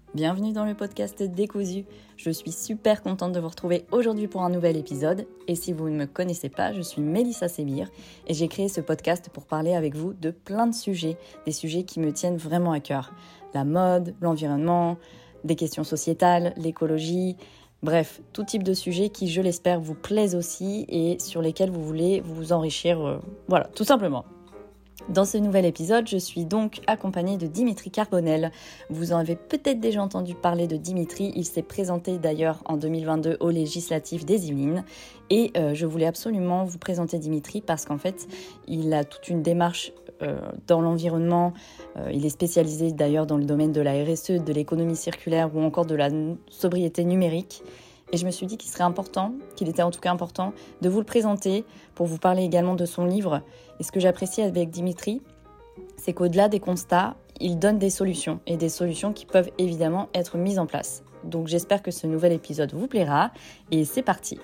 Bienvenue dans le podcast Décousu. Je suis super contente de vous retrouver aujourd'hui pour un nouvel épisode. Et si vous ne me connaissez pas, je suis Mélissa Sémir et j'ai créé ce podcast pour parler avec vous de plein de sujets, des sujets qui me tiennent vraiment à cœur. La mode, l'environnement, des questions sociétales, l'écologie, bref, tout type de sujets qui, je l'espère, vous plaisent aussi et sur lesquels vous voulez vous enrichir, voilà, tout simplement. Dans ce nouvel épisode, je suis donc accompagnée de Dimitri Carbonel. Vous en avez peut-être déjà entendu parler de Dimitri, il s'est présenté d'ailleurs en 2022 aux législatives des Yvelines. Et je voulais absolument vous présenter Dimitri parce qu'en fait, il a toute une démarche dans l'environnement. Il est spécialisé d'ailleurs dans le domaine de la RSE, de l'économie circulaire ou encore de la sobriété numérique. Et je me suis dit qu'il était en tout cas important de vous le présenter pour vous parler également de son livre. Et ce que j'apprécie avec Dimitri, c'est qu'au-delà des constats, il donne des solutions et des solutions qui peuvent évidemment être mises en place. Donc j'espère que ce nouvel épisode vous plaira et c'est parti.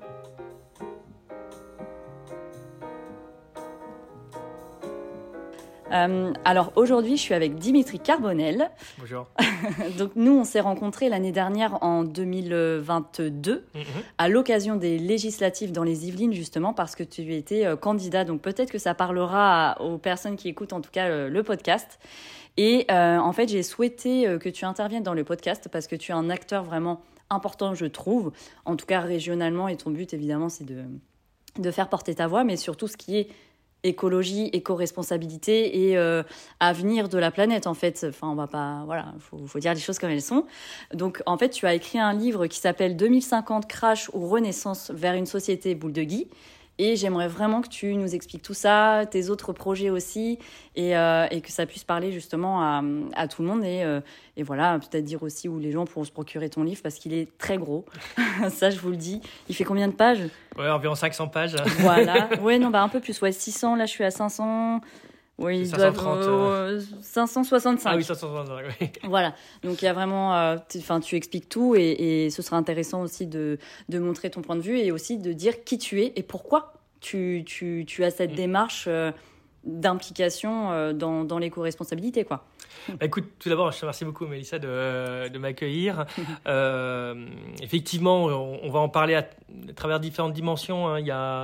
Alors aujourd'hui, je suis avec Dimitri Carbonel. Bonjour. Donc nous, on s'est rencontrés l'année dernière en 2022 à l'occasion des législatives dans les Yvelines justement parce que tu étais candidat. Donc peut-être que ça parlera aux personnes qui écoutent en tout cas le podcast. Et en fait, j'ai souhaité que tu interviennes dans le podcast parce que tu es un acteur vraiment important, je trouve, en tout cas régionalement. Et ton but, évidemment, c'est de faire porter ta voix, mais surtout ce qui est écologie, éco-responsabilité et avenir de la planète en fait. Enfin, on va pas, voilà, faut dire les choses comme elles sont. Donc en fait, tu as écrit un livre qui s'appelle 2050 crash ou renaissance vers une société boule de Guy. Et j'aimerais vraiment que tu nous expliques tout ça, tes autres projets aussi, et que ça puisse parler justement à tout le monde. Et voilà, peut-être dire aussi où les gens pourront se procurer ton livre, parce qu'il est très gros. Ça, je vous le dis. Il fait combien de pages ? Ouais, environ 500 pages. Voilà. Ouais, non, un peu plus. Ouais, 600. Là, je suis à 500. Oui, ils 530, doivent 565. Ah oui, 565, oui. Voilà, donc il y a vraiment, tu expliques tout et ce sera intéressant aussi de montrer ton point de vue et aussi de dire qui tu es et pourquoi tu as cette démarche d'implication dans l'éco-responsabilité, quoi. Écoute, tout d'abord, je te remercie beaucoup, Mélissa, de m'accueillir. Effectivement, on va en parler à travers différentes dimensions. Hein. Il y a,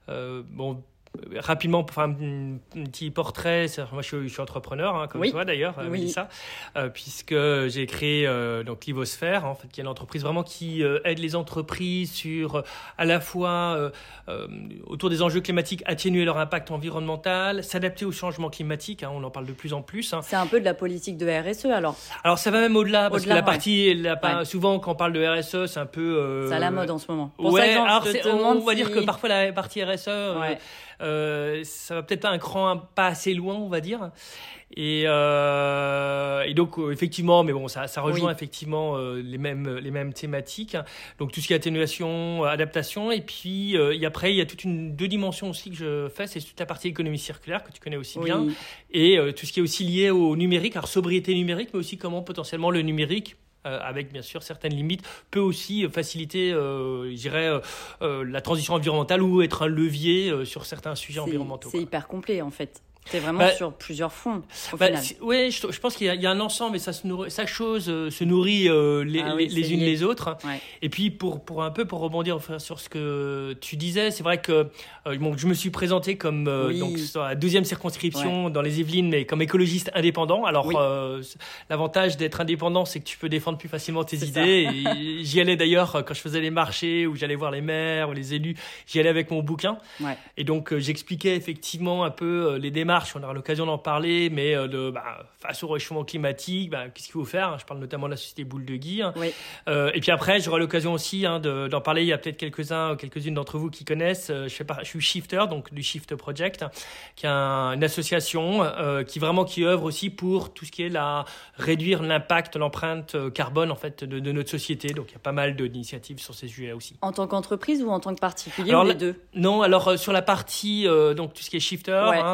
rapidement, pour faire un petit portrait, moi je suis entrepreneur, hein, comme toi d'ailleurs, Mélissa, puisque j'ai créé donc Livosphère, en fait, qui est une entreprise vraiment qui aide les entreprises sur à la fois autour des enjeux climatiques, atténuer leur impact environnemental, s'adapter au changement climatique, hein, on en parle de plus en plus. Hein. C'est un peu de la politique de RSE alors. Alors ça va même au-delà, parce que la partie, souvent quand on parle de RSE, c'est un peu... c'est à la mode en ce moment. Pour ça, alors on va dire que parfois la partie RSE... ça va peut-être un cran pas assez loin, on va dire. Et donc effectivement, mais bon, ça rejoint effectivement les mêmes thématiques. Donc tout ce qui est atténuation, adaptation, et puis après il y a deux dimensions aussi que je fais, c'est toute la partie économie circulaire que tu connais aussi bien, et tout ce qui est aussi lié au numérique, alors sobriété numérique, mais aussi comment potentiellement le numérique, avec bien sûr certaines limites, peut aussi faciliter, je dirais, la transition environnementale ou être un levier sur certains sujets environnementaux. C'est hyper complet en fait. C'est vraiment sur plusieurs fronts, au final. Oui, je pense qu'il y a un ensemble et chaque chose se nourrit les unes les autres. Ouais. Et puis, pour rebondir sur ce que tu disais, c'est vrai que je me suis présenté comme donc, sur la 12e circonscription dans les Yvelines, mais comme écologiste indépendant. Alors, l'avantage d'être indépendant, c'est que tu peux défendre plus facilement tes idées. Et j'y allais d'ailleurs quand je faisais les marchés, où j'allais voir les maires ou les élus, j'y allais avec mon bouquin. Ouais. Et donc, j'expliquais effectivement un peu les démarches. On aura l'occasion d'en parler, mais face au réchauffement climatique, qu'est-ce qu'il faut faire ? Je parle notamment de la société Boule de Guy. Et puis après, j'aurai l'occasion aussi d'en parler. Il y a peut-être quelques-unes d'entre vous qui connaissent. Je suis shifter, donc du Shift Project, qui est une association qui œuvre aussi pour tout ce qui est réduire l'impact, l'empreinte carbone en fait de notre société. Donc il y a pas mal d'initiatives sur ces sujets aussi. En tant qu'entreprise ou en tant que particulier, ou les deux ? Non, alors sur la partie donc tout ce qui est shifter, c'est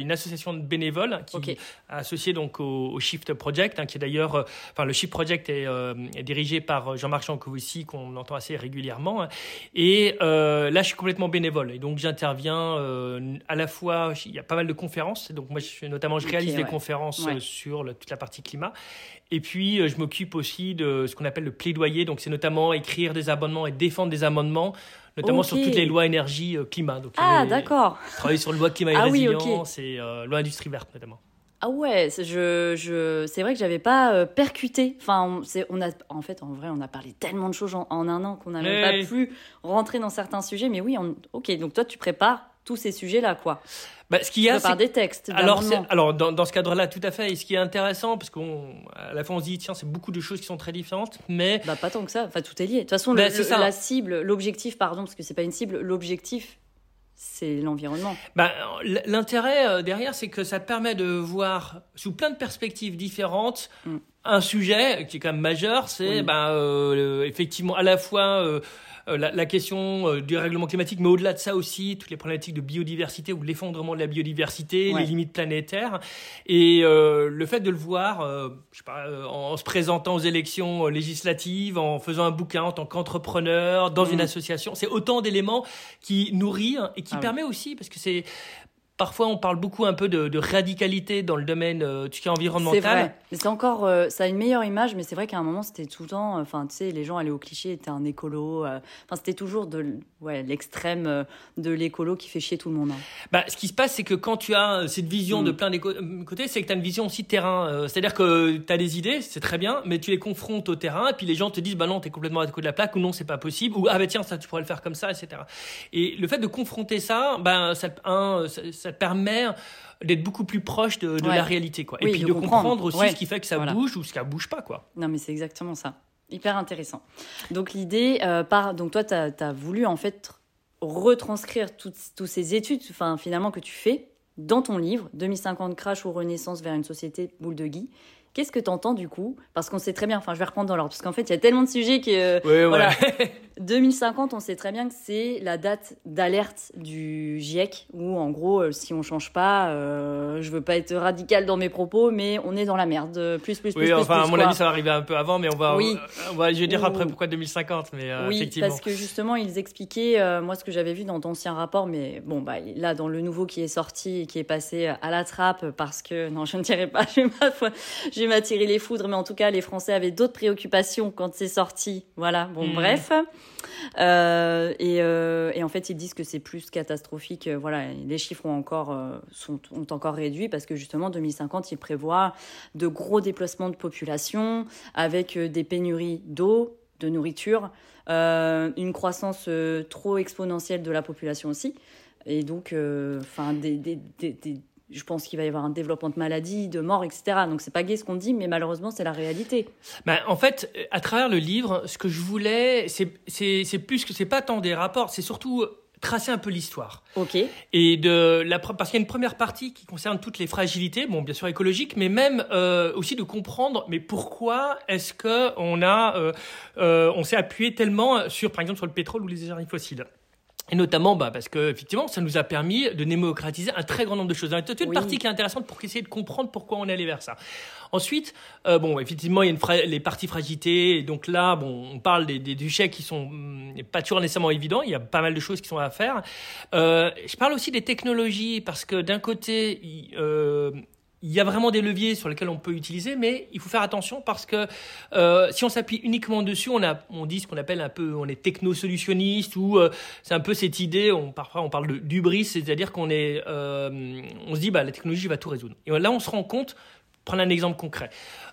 une association de bénévoles qui est associée donc au Shift Project, qui est d'ailleurs, le Shift Project est dirigé par Jean-Marc Jancovici, qu'on entend assez régulièrement. Et là, je suis complètement bénévole. Et donc, j'interviens à la fois, il y a pas mal de conférences. Donc, moi, je réalise des conférences sur toute la partie climat. Et puis, je m'occupe aussi de ce qu'on appelle le plaidoyer. Donc, c'est notamment écrire des amendements et défendre des amendements, notamment sur toutes les lois énergie-climat. D'accord. Je travaille sur la loi climat et résilience et loi industrie verte, notamment. Ah ouais, c'est vrai que j'avais pas percuté. Enfin, en vrai, on a parlé tellement de choses en un an qu'on n'a même pas pu rentrer dans certains sujets. Mais oui, ok. Donc toi, tu prépares tous ces sujets-là, quoi. Ce qu'il y a, c'est des textes. Alors dans ce cadre-là, tout à fait. Et ce qui est intéressant, parce qu'à la fin on se dit tiens, c'est beaucoup de choses qui sont très différentes, mais pas tant que ça. Enfin, tout est lié. De toute façon, la cible, l'objectif, parce que c'est pas une cible, l'objectif, c'est l'environnement. L'intérêt derrière, c'est que ça te permet de voir sous plein de perspectives différentes un sujet qui est quand même majeur. C'est effectivement à la fois la question du règlement climatique, mais au-delà de ça aussi, toutes les problématiques de biodiversité ou de l'effondrement de la biodiversité, les limites planétaires. Et le fait de le voir, en se présentant aux élections législatives, en faisant un bouquin en tant qu'entrepreneur, dans une association, c'est autant d'éléments qui nourrit et qui permet aussi, parce que c'est... Parfois, on parle beaucoup un peu de radicalité dans le domaine tout ce qui est environnemental. C'est vrai. Mais c'est encore, ça a une meilleure image, mais c'est vrai qu'à un moment, c'était tout le temps, les gens allaient au cliché, étaient un écolo. C'était toujours l'extrême de l'écolo qui fait chier tout le monde. Ce qui se passe, c'est que quand tu as cette vision de plein des côtés, c'est que tu as une vision aussi de terrain. C'est-à-dire que tu as des idées, c'est très bien, mais tu les confrontes au terrain, et puis les gens te disent, non, t'es complètement à côté de la plaque, ou non, c'est pas possible, ou tiens, ça, tu pourrais le faire comme ça, etc. Et le fait de confronter ça, ça te permet d'être beaucoup plus proche de la réalité, quoi. Et puis de comprendre aussi ce qui fait que ça bouge ou ce qui ne bouge pas, quoi. Non, mais c'est exactement ça. Hyper intéressant. Donc l'idée, donc toi, tu as voulu en fait retranscrire toutes ces études, finalement, que tu fais dans ton livre 2050 crash ou renaissance vers une société boule de Guy. Qu'est-ce que tu entends du coup ? Parce qu'on sait très bien, je vais reprendre dans l'ordre, parce qu'en fait, il y a tellement de sujets que... 2050, on sait très bien que c'est la date d'alerte du GIEC, où en gros, si on ne change pas, je veux pas être radical dans mes propos, mais on est dans la merde. Plus, à mon avis, ça va arriver un peu avant, mais je vais dire après pourquoi 2050, mais effectivement. Parce que justement, ils expliquaient, moi, ce que j'avais vu dans d'anciens rapports, mais là, dans le nouveau qui est sorti et qui est passé à la trappe, parce que, non, je ne dirais pas, je vais m'attirer les foudres, mais en tout cas, les Français avaient d'autres préoccupations quand c'est sorti. Voilà, bref. Et en fait, ils disent que c'est plus catastrophique. Les chiffres ont encore réduit parce que justement, 2050, ils prévoient de gros déplacements de population avec des pénuries d'eau, de nourriture, une croissance trop exponentielle de la population aussi. Et donc, je pense qu'il va y avoir un développement de maladies, de morts, etc. Donc, c'est pas gai ce qu'on dit, mais malheureusement, c'est la réalité. En fait, à travers le livre, ce que je voulais, c'est plus que c'est pas tant des rapports, c'est surtout tracer un peu l'histoire. Ok. Et parce qu'il y a une première partie qui concerne toutes les fragilités, bien sûr écologiques, mais même aussi de comprendre, mais pourquoi est-ce que on s'est appuyé tellement sur, par exemple, sur le pétrole ou les énergies fossiles. Et notamment parce que effectivement ça nous a permis de démocratiser un très grand nombre de choses. Il y a toute une partie qui est intéressante pour essayer de comprendre pourquoi on est allé vers ça. Ensuite, effectivement il y a les parties fragilités. Et donc là, on parle des déchets qui sont pas toujours nécessairement évidents. Il y a pas mal de choses qui sont à faire. Je parle aussi des technologies parce que d'un côté il y a vraiment des leviers sur lesquels on peut utiliser, mais il faut faire attention parce que si on s'appuie uniquement dessus, on dit ce qu'on appelle un peu, on est techno-solutionniste ou c'est un peu cette idée, parfois on parle d'hubris, c'est-à-dire qu'on se dit la technologie va tout résoudre. Et là, on se rend compte, prendre un exemple concret.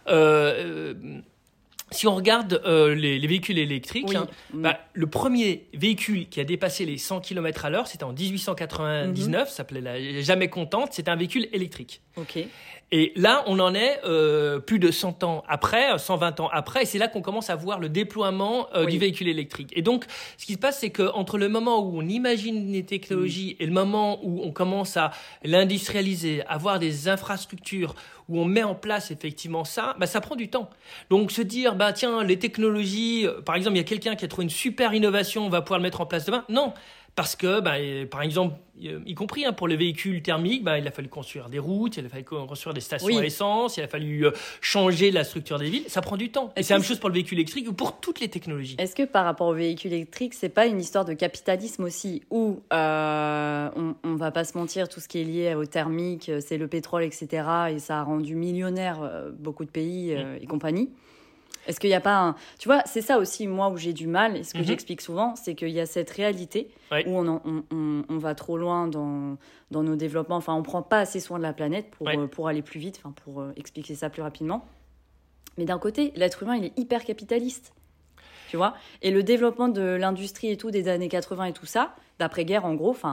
Si on regarde les véhicules électriques, le premier véhicule qui a dépassé les 100 km à l'heure, c'était en 1899, ça s'appelait la Jamais Contente, c'était un véhicule électrique. Okay. Et là, on en est plus de 100 ans après, 120 ans après, et c'est là qu'on commence à voir le déploiement du véhicule électrique. Et donc, ce qui se passe, c'est qu'entre le moment où on imagine les technologies et le moment où on commence à l'industrialiser, avoir des infrastructures, où on met en place effectivement ça, ça prend du temps. Donc, se dire, tiens, les technologies, par exemple, il y a quelqu'un qui a trouvé une super innovation, on va pouvoir le mettre en place demain. Non, Parce que, par exemple, y compris pour les véhicules thermiques, il a fallu construire des routes, il a fallu construire des stations à essence, il a fallu changer la structure des villes. Ça prend du temps. Et c'est la même chose pour le véhicule électrique ou pour toutes les technologies. Est-ce que par rapport au véhicule électrique, c'est pas une histoire de capitalisme aussi, où on va pas se mentir, tout ce qui est lié au thermique, c'est le pétrole, etc. Et ça a rendu millionnaires beaucoup de pays et compagnie. Est-ce qu'il n'y a pas Tu vois, c'est ça aussi, moi, où j'ai du mal, et ce que j'explique souvent, c'est qu'il y a cette réalité où on va trop loin dans nos développements. Enfin, on ne prend pas assez soin de la planète pour aller plus vite, pour expliquer ça plus rapidement. Mais d'un côté, l'être humain, il est hyper capitaliste, tu vois. Et le développement de l'industrie et tout, des années 80 et tout ça, d'après-guerre, en gros,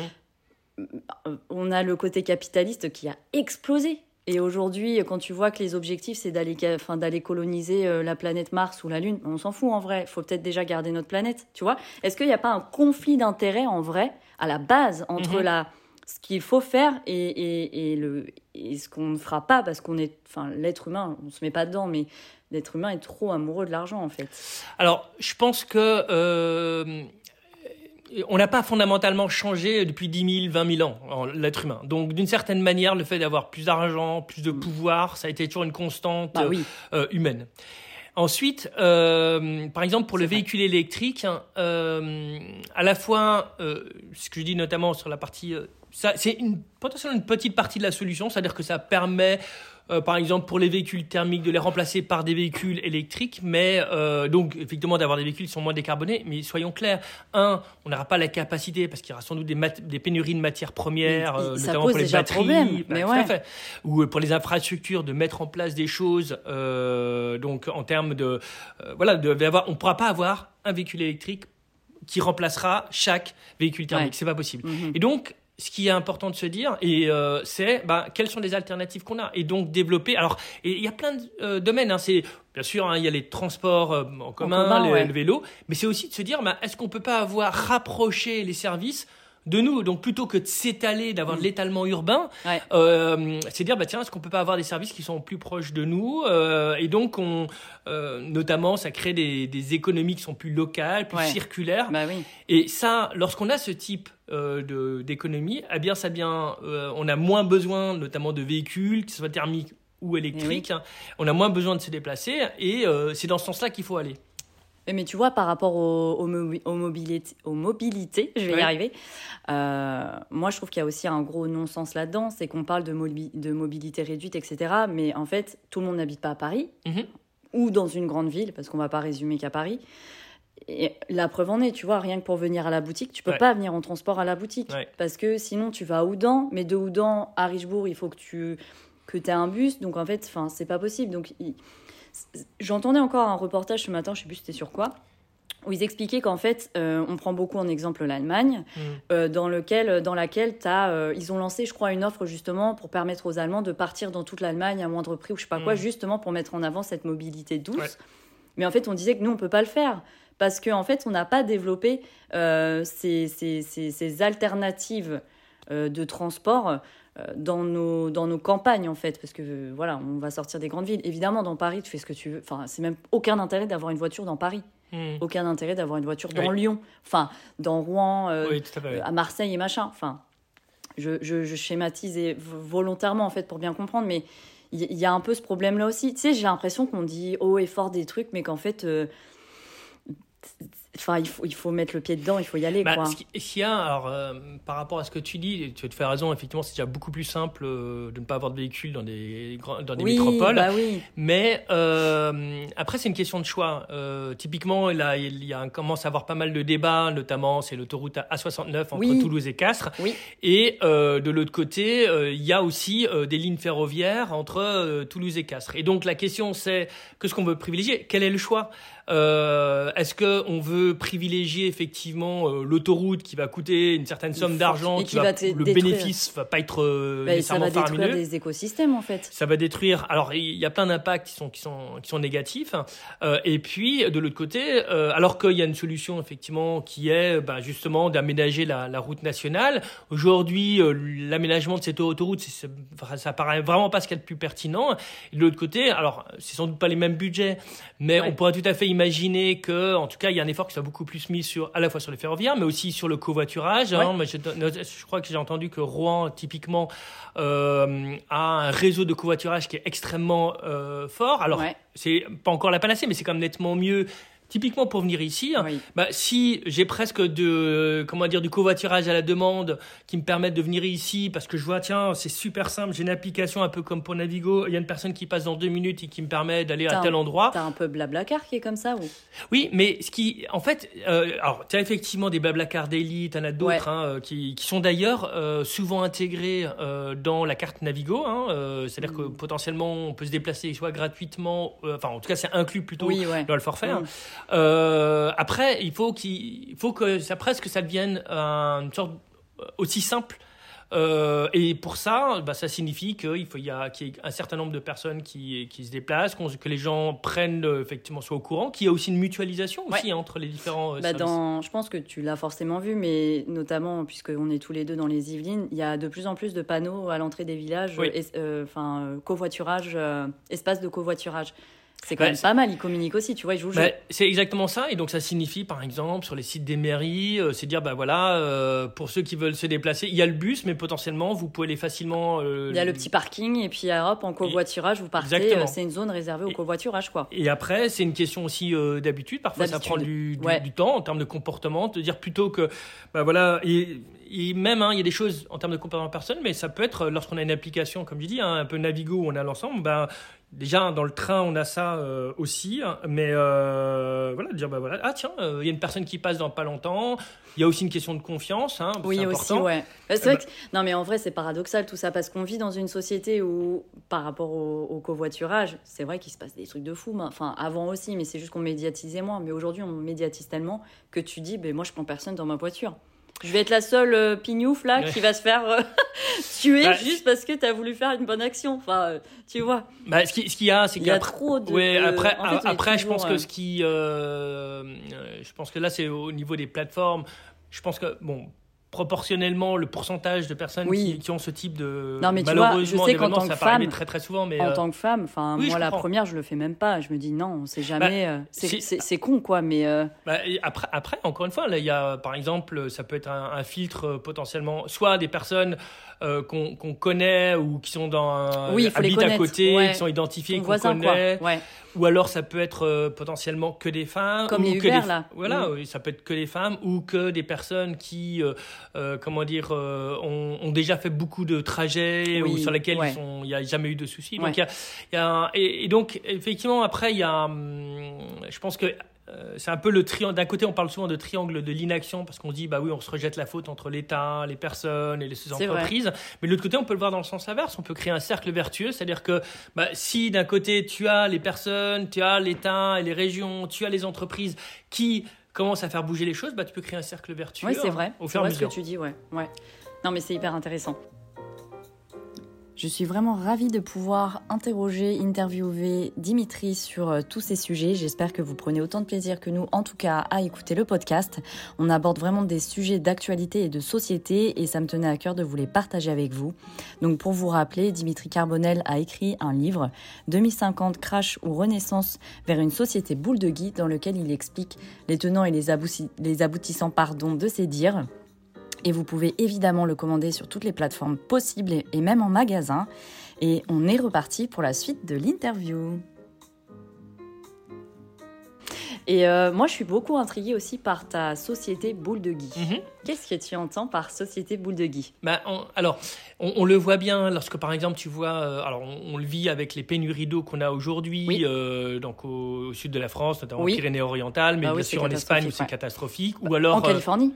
on a le côté capitaliste qui a explosé. Et aujourd'hui, quand tu vois que les objectifs, c'est d'aller coloniser la planète Mars ou la Lune, on s'en fout en vrai. Il faut peut-être déjà garder notre planète, tu vois. Est-ce qu'il n'y a pas un conflit d'intérêts en vrai, à la base, entre ce qu'il faut faire et ce qu'on ne fera pas, parce qu'on est... l'être humain, on ne se met pas dedans, mais l'être humain est trop amoureux de l'argent, en fait. Alors, je pense que... on n'a pas fondamentalement changé depuis 10 000, 20 000 ans, l'être humain. Donc, d'une certaine manière, le fait d'avoir plus d'argent, plus de pouvoir, ça a été toujours une constante humaine. Ensuite, par exemple, pour le véhicule électrique, à la fois, ce que je dis notamment sur la partie... c'est potentiellement une petite partie de la solution, c'est-à-dire que ça permet... par exemple, pour les véhicules thermiques, de les remplacer par des véhicules électriques, mais donc, effectivement, d'avoir des véhicules qui sont moins décarbonés. Mais soyons clairs, on n'aura pas la capacité, parce qu'il y aura sans doute des pénuries de matières premières, notamment pour les batteries. Problème, mais tout à fait. Ou pour les infrastructures, de mettre en place des choses, donc en termes de... on ne pourra pas avoir un véhicule électrique qui remplacera chaque véhicule thermique. C'est pas possible. Et donc, ce qui est important de se dire, c'est quelles sont les alternatives qu'on a, et donc développer. Alors, il y a plein de domaines. C'est bien sûr, il y a les transports en commun, le vélo, mais c'est aussi de se dire, est-ce qu'on peut pas rapprocher les services de nous, donc plutôt que de s'étaler, d'avoir de l'étalement urbain, c'est dire tiens, est-ce qu'on peut pas avoir des services qui sont plus proches de nous, et donc notamment ça crée des économies qui sont plus locales, plus circulaires. Et ça, lorsqu'on a ce type d'économie, on a moins besoin notamment de véhicules, que ce soit thermiques ou électriques, on a moins besoin de se déplacer, et c'est dans ce sens-là qu'il faut aller. Mais tu vois, par rapport aux mobilités, je vais y arriver, moi je trouve qu'il y a aussi un gros non-sens là-dedans, c'est qu'on parle de mobilité réduite, etc. Mais en fait, tout le monde n'habite pas à Paris, ou dans une grande ville, parce qu'on ne va pas résumer qu'à Paris. Et la preuve en est, tu vois, rien que pour venir à la boutique, tu peux pas venir en transport à la boutique, parce que sinon tu vas à Houdan, mais de Houdan à Richebourg, il faut que tu aies un bus, donc en fait, c'est pas possible. Donc j'entendais encore un reportage ce matin, je sais plus c'était sur quoi, où ils expliquaient qu'en fait, on prend beaucoup en exemple l'Allemagne, dans laquelle ils ont lancé, je crois, une offre justement pour permettre aux Allemands de partir dans toute l'Allemagne à moindre prix ou je sais pas quoi, justement pour mettre en avant cette mobilité douce. Mais en fait, on disait que nous, on peut pas le faire. Parce qu'en fait, on n'a pas développé ces alternatives de transport dans nos campagnes, en fait. Parce que, on va sortir des grandes villes. Évidemment, dans Paris, tu fais ce que tu veux. Enfin, c'est même aucun intérêt d'avoir une voiture dans Paris. Aucun intérêt d'avoir une voiture dans Lyon. Enfin, dans Rouen, à Marseille et machin. Enfin, je schématise volontairement, en fait, pour bien comprendre. Mais il y a un peu ce problème-là aussi. Tu sais, j'ai l'impression qu'on dit haut et fort des trucs, mais qu'en fait... il faut mettre le pied dedans, il faut y aller. Par rapport à ce que tu dis, tu fais raison, effectivement, c'est déjà beaucoup plus simple de ne pas avoir de véhicule dans des métropoles. Mais après, c'est une question de choix. Typiquement, il commence à avoir pas mal de débats, notamment, c'est l'autoroute A69 entre Toulouse et Castres. Et de l'autre côté, il y a aussi des lignes ferroviaires entre Toulouse et Castres. Et donc, la question, c'est qu'est-ce qu'on veut privilégier ? Quel est le choix ? Est-ce qu'on veut privilégier effectivement l'autoroute qui va coûter une certaine somme d'argent, le bénéfice va pas être nécessairement faramineux. Ça va détruire des écosystèmes en fait. Ça va détruire. Alors il y a plein d'impacts qui sont négatifs. Et puis de l'autre côté, alors qu'il y a une solution effectivement qui est justement d'aménager la route nationale. Aujourd'hui, l'aménagement de cette autoroute, ça paraît vraiment pas ce qu'il y a de plus pertinent. Et de l'autre côté, alors c'est sans doute pas les mêmes budgets, mais on pourrait tout à fait imaginer que, en tout cas, il y a un effort qui soit beaucoup plus mis à la fois sur le ferroviaire, mais aussi sur le covoiturage. Moi, je crois que j'ai entendu que Rouen, typiquement, a un réseau de covoiturage qui est extrêmement fort. Alors, c'est pas encore la panacée, mais c'est quand même nettement mieux. Typiquement pour venir ici, si j'ai presque du covoiturage à la demande qui me permettent de venir ici parce que je vois, tiens, c'est super simple, j'ai une application un peu comme pour Navigo, il y a une personne qui passe dans 2 minutes et qui me permet d'aller à tel endroit. T'as un peu Blablacar qui est comme ça, ou ? Oui, mais alors, tu as effectivement des Blablacar Daily, tu en as d'autres qui sont d'ailleurs souvent intégrés dans la carte Navigo. C'est-à-dire que potentiellement, on peut se déplacer soit gratuitement, en tout cas, c'est inclus plutôt dans le forfait. Après, il faut que ça devienne une sorte aussi simple. Et pour ça, ça signifie qu'il y ait un certain nombre de personnes qui se déplacent, que les gens prennent effectivement soient au courant, qu'il y a aussi une mutualisation aussi entre les différents services. Je pense que tu l'as forcément vu, mais notamment puisqu'on est tous les deux dans les Yvelines, il y a de plus en plus de panneaux à l'entrée des villages, covoiturage, espace de covoiturage. C'est quand même pas mal, ils communiquent aussi, tu vois, ils jouent le jeu. C'est exactement ça, et donc ça signifie, par exemple, sur les sites des mairies, c'est dire, pour ceux qui veulent se déplacer, il y a le bus, mais potentiellement, vous pouvez aller facilement... il y a le petit parking, et puis hop, en covoiturage, vous partez, c'est une zone réservée au covoiturage, quoi. Et après, c'est une question aussi d'habitude, parfois ça prend du temps, en termes de comportement, de dire plutôt que, et même, il y a des choses en termes de comportement personnel, mais ça peut être, lorsqu'on a une application, comme je dis, un peu Navigo, où on a l'ensemble, déjà, dans le train, on a ça aussi, mais dire, ah tiens, il y a une personne qui passe dans pas longtemps, il y a aussi une question de confiance, c'est important. Aussi, c'est vrai que... Non, mais en vrai, c'est paradoxal tout ça, parce qu'on vit dans une société où, par rapport au covoiturage, c'est vrai qu'il se passe des trucs de fou, avant aussi, mais c'est juste qu'on médiatisait moins, mais aujourd'hui, on médiatise tellement que tu dis, moi, je prends personne dans ma voiture. Je vais être la seule pignouf là qui va se faire tuer juste parce que tu as voulu faire une bonne action. Tu vois. Ce qu'il y a, c'est qu'il y a trop de. Après, je pense que je pense que là, c'est au niveau des plateformes. Je pense que proportionnellement, le pourcentage de personnes qui ont ce type de malheureusement d'événements, ça paraît très très souvent. Mais en tant que femme, moi la première, je le fais même pas. Je me dis non, on sait jamais. C'est con quoi, mais. Après, encore une fois, là, il y a par exemple, ça peut être un filtre potentiellement, soit des personnes qu'on connaît ou qui sont habitent à côté, qui sont identifiées, qu'on connaît. Ou alors ça peut être potentiellement que des femmes, comme les Uber là. Ça peut être que des femmes ou que des personnes qui ont déjà fait beaucoup de trajets ou sur lesquels il n'y a jamais eu de soucis. Donc et donc effectivement après il y a je pense que c'est un peu le triangle. D'un côté, on parle souvent de triangle de l'inaction parce qu'on dit, on se rejette la faute entre l'État, les personnes et les entreprises. Mais de l'autre côté, on peut le voir dans le sens inverse. On peut créer un cercle vertueux. C'est-à-dire que si d'un côté, tu as les personnes, tu as l'État et les régions, tu as les entreprises qui commencent à faire bouger les choses, tu peux créer un cercle vertueux. Oui, c'est vrai. Au fur et à mesure. Ce que tu dis, ouais. Non, mais c'est hyper intéressant. Je suis vraiment ravie de pouvoir interviewer Dimitri sur tous ces sujets. J'espère que vous prenez autant de plaisir que nous, en tout cas, à écouter le podcast. On aborde vraiment des sujets d'actualité et de société et ça me tenait à cœur de vous les partager avec vous. Donc pour vous rappeler, Dimitri Carbonel a écrit un livre, 2050, Crash ou Renaissance vers une société boule de Guy, dans lequel il explique les tenants et les aboutissants de ses dires. Et vous pouvez évidemment le commander sur toutes les plateformes possibles et même en magasin. Et on est reparti pour la suite de l'interview. Et moi, je suis beaucoup intriguée aussi par ta société Boule de Guy. Mm-hmm. Qu'est-ce que tu entends par société Boule de Guy ? On le voit bien lorsque, par exemple, tu vois... on le vit avec les pénuries d'eau qu'on a aujourd'hui, donc au sud de la France, notamment en Pyrénées-Orientales, mais bien sûr en Espagne où c'est catastrophique. Ou alors, en Californie.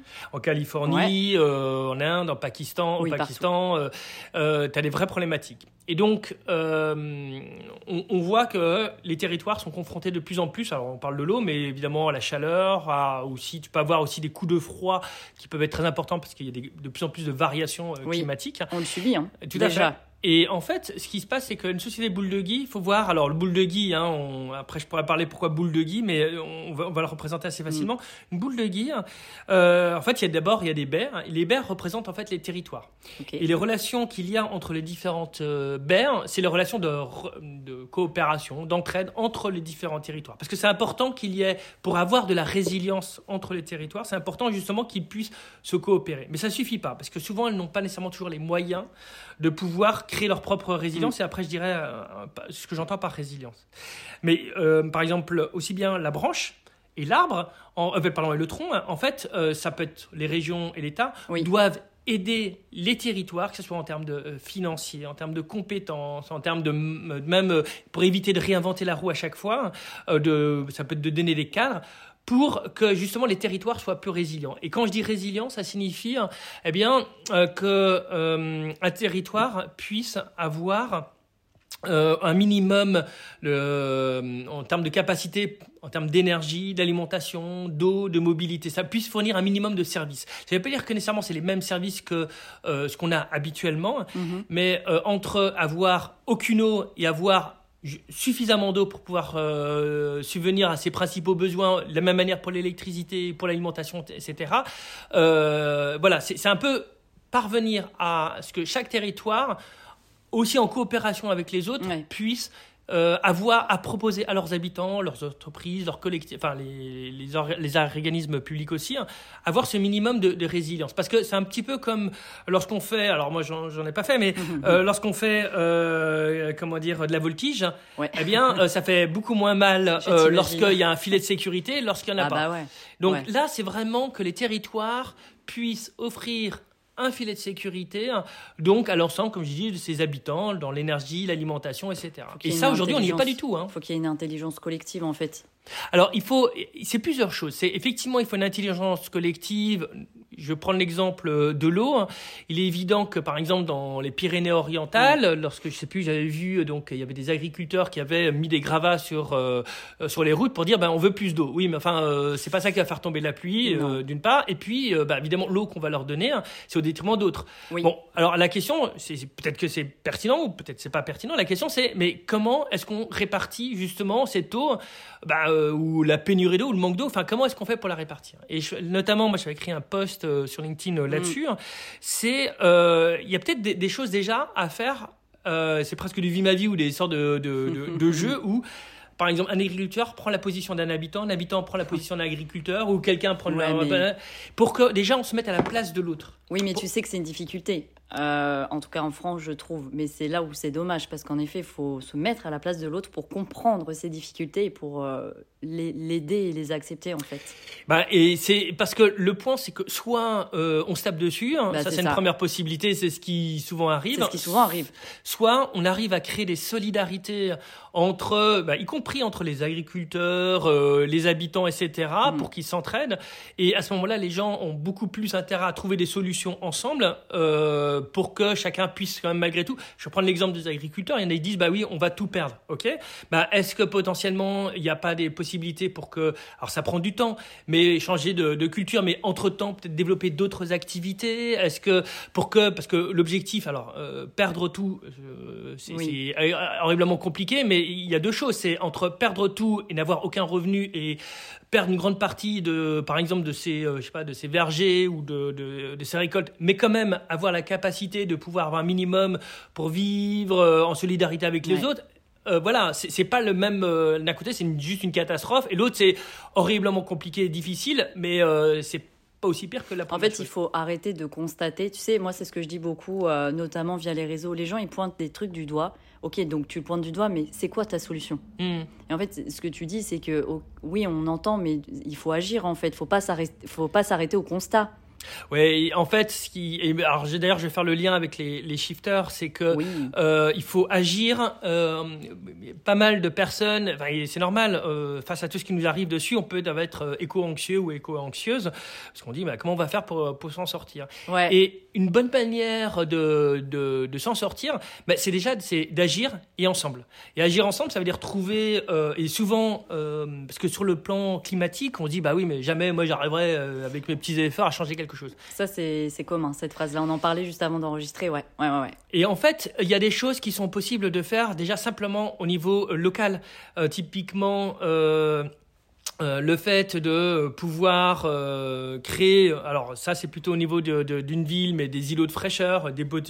En Inde, en Pakistan. Tu as des vraies problématiques. Et donc, on voit que les territoires sont confrontés de plus en plus, alors on parle de l'eau, mais évidemment à la chaleur, tu peux avoir aussi des coups de froid qui peuvent être très importants parce qu'il y a de plus en plus de variations climatiques. On le subit, Tout à fait. Et en fait, ce qui se passe, c'est qu'une société boule de Guy, il faut voir. Alors, le boule de Guy, après, je pourrais parler pourquoi boule de Guy, mais on va le représenter assez facilement. Une boule de Guy, en fait, il y a des baies. Les baies représentent en fait les territoires. Okay. Et les relations qu'il y a entre les différentes baies, c'est les relations de coopération, d'entraide entre les différents territoires. Parce que c'est important qu'il y ait, pour avoir de la résilience entre les territoires, c'est important justement qu'ils puissent se coopérer. Mais ça ne suffit pas, parce que souvent, elles n'ont pas nécessairement toujours les moyens de pouvoir créer leur propre résilience. Et après, je dirais ce que j'entends par résilience. Mais par exemple, aussi bien la branche et l'arbre, et le tronc, en fait, ça peut être les régions et l'État doivent aider les territoires, que ce soit en termes de financiers, en termes de compétences, en termes de même pour éviter de réinventer la roue à chaque fois, ça peut être de donner des cadres pour que justement les territoires soient plus résilients. Et quand je dis résilient, ça signifie que un territoire puisse avoir un minimum en termes de capacité, en termes d'énergie, d'alimentation, d'eau, de mobilité. Ça puisse fournir un minimum de services. Ça ne veut pas dire que nécessairement c'est les mêmes services que ce qu'on a habituellement, mais entre avoir aucune eau et avoir suffisamment d'eau pour pouvoir subvenir à ses principaux besoins, de la même manière pour l'électricité, pour l'alimentation, etc. Voilà, c'est un peu parvenir à ce que chaque territoire, aussi en coopération avec les autres, puisse avoir à proposer à leurs habitants, leurs entreprises, leurs collectifs, enfin les organismes publics aussi, avoir ce minimum de résilience. Parce que c'est un petit peu comme lorsqu'on fait, alors moi j'en ai pas fait, mais lorsqu'on fait de la voltige, eh bien ça fait beaucoup moins mal lorsqu'il y a un filet de sécurité, lorsqu'il n'y en a pas. Donc là, c'est vraiment que les territoires puissent offrir un filet de sécurité, donc à l'ensemble, comme je dis, de ses habitants, dans l'énergie, l'alimentation, etc. Et ça, aujourd'hui, on n'y est pas du tout. Il faut qu'il y ait une intelligence collective, en fait. Alors, c'est plusieurs choses. Effectivement, il faut une intelligence collective. Je vais prendre l'exemple de l'eau. Il est évident que, par exemple, dans les Pyrénées-Orientales, lorsque, je sais plus, j'avais vu, donc, il y avait des agriculteurs qui avaient mis des gravats sur les routes pour dire, on veut plus d'eau. Oui, mais enfin, c'est pas ça qui va faire tomber la pluie, d'une part. Et puis, évidemment, l'eau qu'on va leur donner, c'est au détriment d'autres. Oui. Bon, alors, la question, c'est peut-être que c'est pertinent ou peut-être c'est pas pertinent. La question, c'est, mais comment est-ce qu'on répartit, justement, cette eau, ou la pénurie d'eau, ou le manque d'eau, enfin, comment est-ce qu'on fait pour la répartir? Et notamment, moi, j'avais écrit un post sur LinkedIn là-dessus. C'est, il y a peut-être des choses déjà à faire. C'est presque du vie ma vie ou des sortes de jeux où, par exemple, un agriculteur prend la position d'un habitant, un habitant prend la position d'un agriculteur, ou quelqu'un prend pour que déjà on se mette à la place de l'autre. Oui, mais tu sais que c'est une difficulté. En tout cas en France, je trouve. Mais c'est là où c'est dommage, parce qu'en effet, il faut se mettre à la place de l'autre pour comprendre ses difficultés et pour l'aider et les accepter, en fait. Et c'est parce que le point, c'est que soit on se tape dessus, c'est une première possibilité, c'est ce qui souvent arrive. Soit on arrive à créer des solidarités entre, y compris entre les agriculteurs, les habitants, etc., pour qu'ils s'entraident. Et à ce moment-là, les gens ont beaucoup plus intérêt à trouver des solutions ensemble, pour que chacun puisse quand même, malgré tout. Je vais prendre l'exemple des agriculteurs. Il y en a qui disent, oui, on va tout perdre. Ok. Est-ce que potentiellement il n'y a pas des possibilités pour que, alors ça prend du temps, mais changer de culture, mais entre-temps peut-être développer d'autres activités. Est-ce que parce que l'objectif, alors perdre tout, c'est horriblement compliqué, mais il y a deux choses. C'est entre perdre tout et n'avoir aucun revenu et perdre une grande partie par exemple de ces vergers ou de ces récoltes, mais quand même avoir la capacité de pouvoir avoir un minimum pour vivre en solidarité avec les autres. Voilà, c'est pas le même. D'un côté, c'est juste une catastrophe, et l'autre, c'est horriblement compliqué et difficile, mais c'est pas aussi pire que la première chose. Il faut arrêter de constater. Tu sais, moi, c'est ce que je dis beaucoup, notamment via les réseaux. Les gens, ils pointent des trucs du doigt. Ok, donc tu le pointes du doigt, mais c'est quoi ta solution? Et en fait, ce que tu dis, c'est que oui, on entend, mais il faut agir, en fait. Faut pas s'arrêter au constat. Oui, en fait, alors d'ailleurs, je vais faire le lien avec les shifters, c'est que il faut agir. Pas mal de personnes, c'est normal, face à tout ce qui nous arrive dessus, on peut être éco-anxieux ou éco-anxieuse, parce qu'on dit, comment on va faire pour s'en sortir? Et une bonne manière de s'en sortir, c'est déjà d'agir et ensemble. Et agir ensemble, ça veut dire trouver, et souvent, parce que sur le plan climatique, on dit, oui, mais jamais moi j'arriverai avec mes petits efforts à changer quelque quelque chose. Ça, c'est commun, cette phrase-là. On en parlait juste avant d'enregistrer, ouais. Et en fait, il y a des choses qui sont possibles de faire déjà simplement au niveau local. Typiquement... le fait de pouvoir créer, alors ça c'est plutôt au niveau d'une ville, mais des îlots de fraîcheur,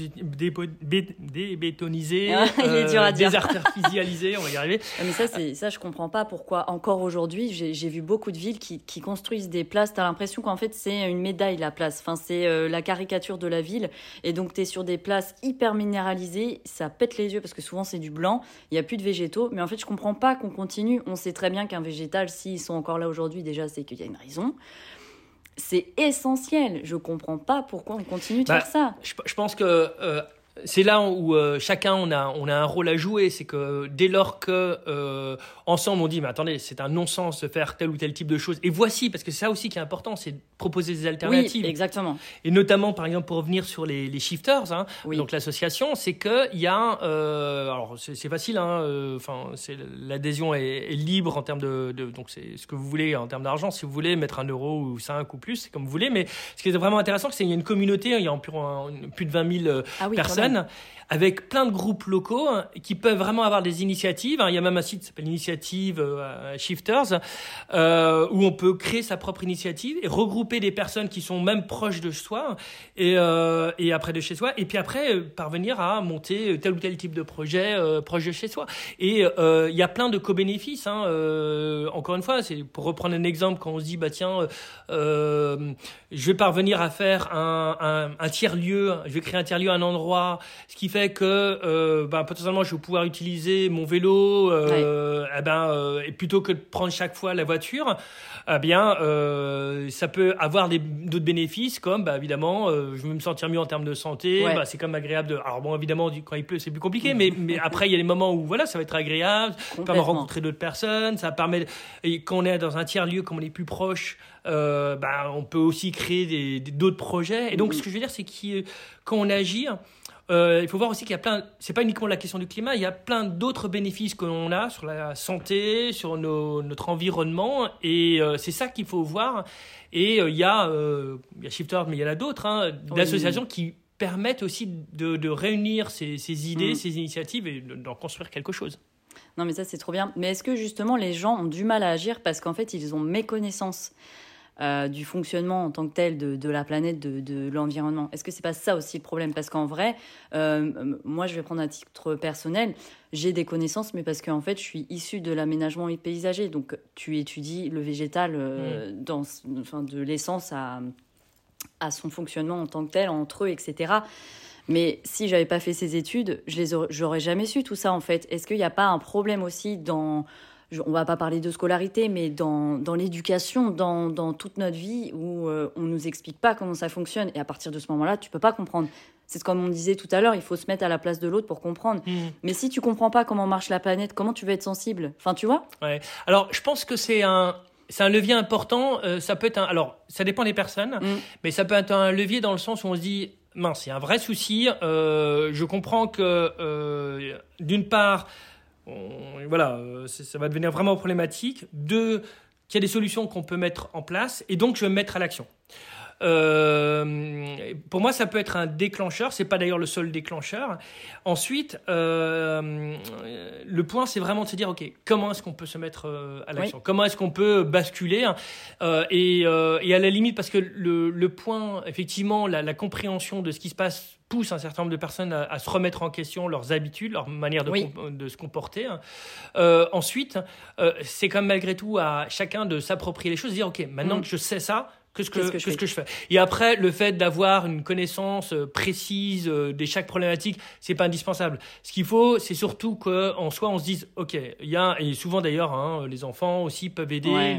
débétonisés, désartificialisés, on va y arriver. Mais ça je comprends pas pourquoi encore aujourd'hui j'ai vu beaucoup de villes qui construisent des places. T'as l'impression qu'en fait c'est une médaille la place. Enfin c'est la caricature de la ville et donc t'es sur des places hyper minéralisées, ça pète les yeux parce que souvent c'est du blanc, il y a plus de végétaux. Mais en fait je comprends pas qu'on continue. On sait très bien qu'un végétal, s'ils sont encore là aujourd'hui, déjà, c'est qu'il y a une raison. C'est essentiel. Je comprends pas pourquoi on continue de faire ça. Je pense que c'est là où chacun on a un rôle à jouer. C'est que dès lors que ensemble on dit mais attendez, c'est un non-sens de faire tel ou tel type de choses. Et voici, parce que c'est ça aussi qui est important, c'est de proposer des alternatives. Oui, exactement. Et notamment par exemple pour revenir sur les shifters, donc l'association, c'est que il y a alors c'est facile, c'est l'adhésion est libre en termes de donc c'est ce que vous voulez en termes d'argent. Si vous voulez mettre 1 euro ou 5 ou plus, c'est comme vous voulez. Mais ce qui est vraiment intéressant, c'est qu'il y a une communauté, il y a plus de 20 000 personnes. Avec plein de groupes locaux qui peuvent vraiment avoir des initiatives. Il y a même un site qui s'appelle Initiative Shifters où on peut créer sa propre initiative et regrouper des personnes qui sont même proches de soi et après de chez soi. Et puis après, parvenir à monter tel ou tel type de projet proche de chez soi. Et il y a plein de co-bénéfices. Encore une fois, c'est pour reprendre un exemple, quand on se dit, je vais parvenir à faire un tiers-lieu, je vais créer un tiers-lieu, un endroit, ce qui fait que potentiellement je vais pouvoir utiliser mon vélo et plutôt que de prendre chaque fois la voiture, ça peut avoir d'autres bénéfices comme évidemment je vais me sentir mieux en termes de santé, c'est quand même agréable alors bon évidemment quand il pleut c'est plus compliqué mais après il y a des moments où ça va être agréable, ça permet de rencontrer d'autres personnes, ça permet et quand on est dans un tiers-lieu, comme on est plus proche, on peut aussi créer d'autres projets. Et donc ce que je veux dire c'est que quand on agit, il faut voir aussi qu'il y a c'est pas uniquement la question du climat, il y a plein d'autres bénéfices que l'on a sur la santé, sur notre environnement, et c'est ça qu'il faut voir. Et il y a Shifter, mais il y en a d'autres, d'associations qui permettent aussi de réunir ces idées, ces initiatives et d'en construire quelque chose. Non mais ça c'est trop bien. Mais est-ce que justement les gens ont du mal à agir parce qu'en fait ils ont méconnaissance du fonctionnement en tant que tel de la planète, de l'environnement? Est-ce que c'est pas ça aussi le problème? Parce qu'en vrai, moi je vais prendre un titre personnel, j'ai des connaissances, mais parce qu'en fait je suis issue de l'aménagement et paysager, donc tu étudies le végétal de l'essence à son fonctionnement en tant que tel, entre eux, etc. Mais si j'avais pas fait ces études, j'aurais jamais su tout ça en fait. Est-ce qu'il n'y a pas un problème aussi on va pas parler de scolarité, mais dans l'éducation, dans toute notre vie, où on nous explique pas comment ça fonctionne, et à partir de ce moment-là, tu peux pas comprendre. C'est comme on disait tout à l'heure, il faut se mettre à la place de l'autre pour comprendre. Mais si tu comprends pas comment marche la planète, comment tu veux être sensible? Enfin, tu vois? Ouais. Alors, je pense que c'est un levier important. Ça peut être alors, ça dépend des personnes, mais ça peut être un levier dans le sens où on se dit, mince, il y a un vrai souci. Je comprends que d'une part, ça va devenir vraiment problématique. 2, qu'il y a des solutions qu'on peut mettre en place, et donc je vais me mettre à l'action. Pour moi, ça peut être un déclencheur. C'est pas d'ailleurs le seul déclencheur. Ensuite, le point, c'est vraiment de se dire, ok, comment est-ce qu'on peut se mettre à l'action? Comment est-ce qu'on peut basculer et à la limite, parce que le point, effectivement, la compréhension de ce qui se passe pousse un certain nombre de personnes à se remettre en question leurs habitudes, leur manière de se comporter. Ensuite, c'est quand même malgré tout à chacun de s'approprier les choses, de dire, ok, maintenant que je sais ça, qu'est-ce que je fais? Et après, le fait d'avoir une connaissance précise de chaque problématique, c'est pas indispensable. Ce qu'il faut, c'est surtout qu'en soi, on se dise, ok, et souvent d'ailleurs, les enfants aussi peuvent aider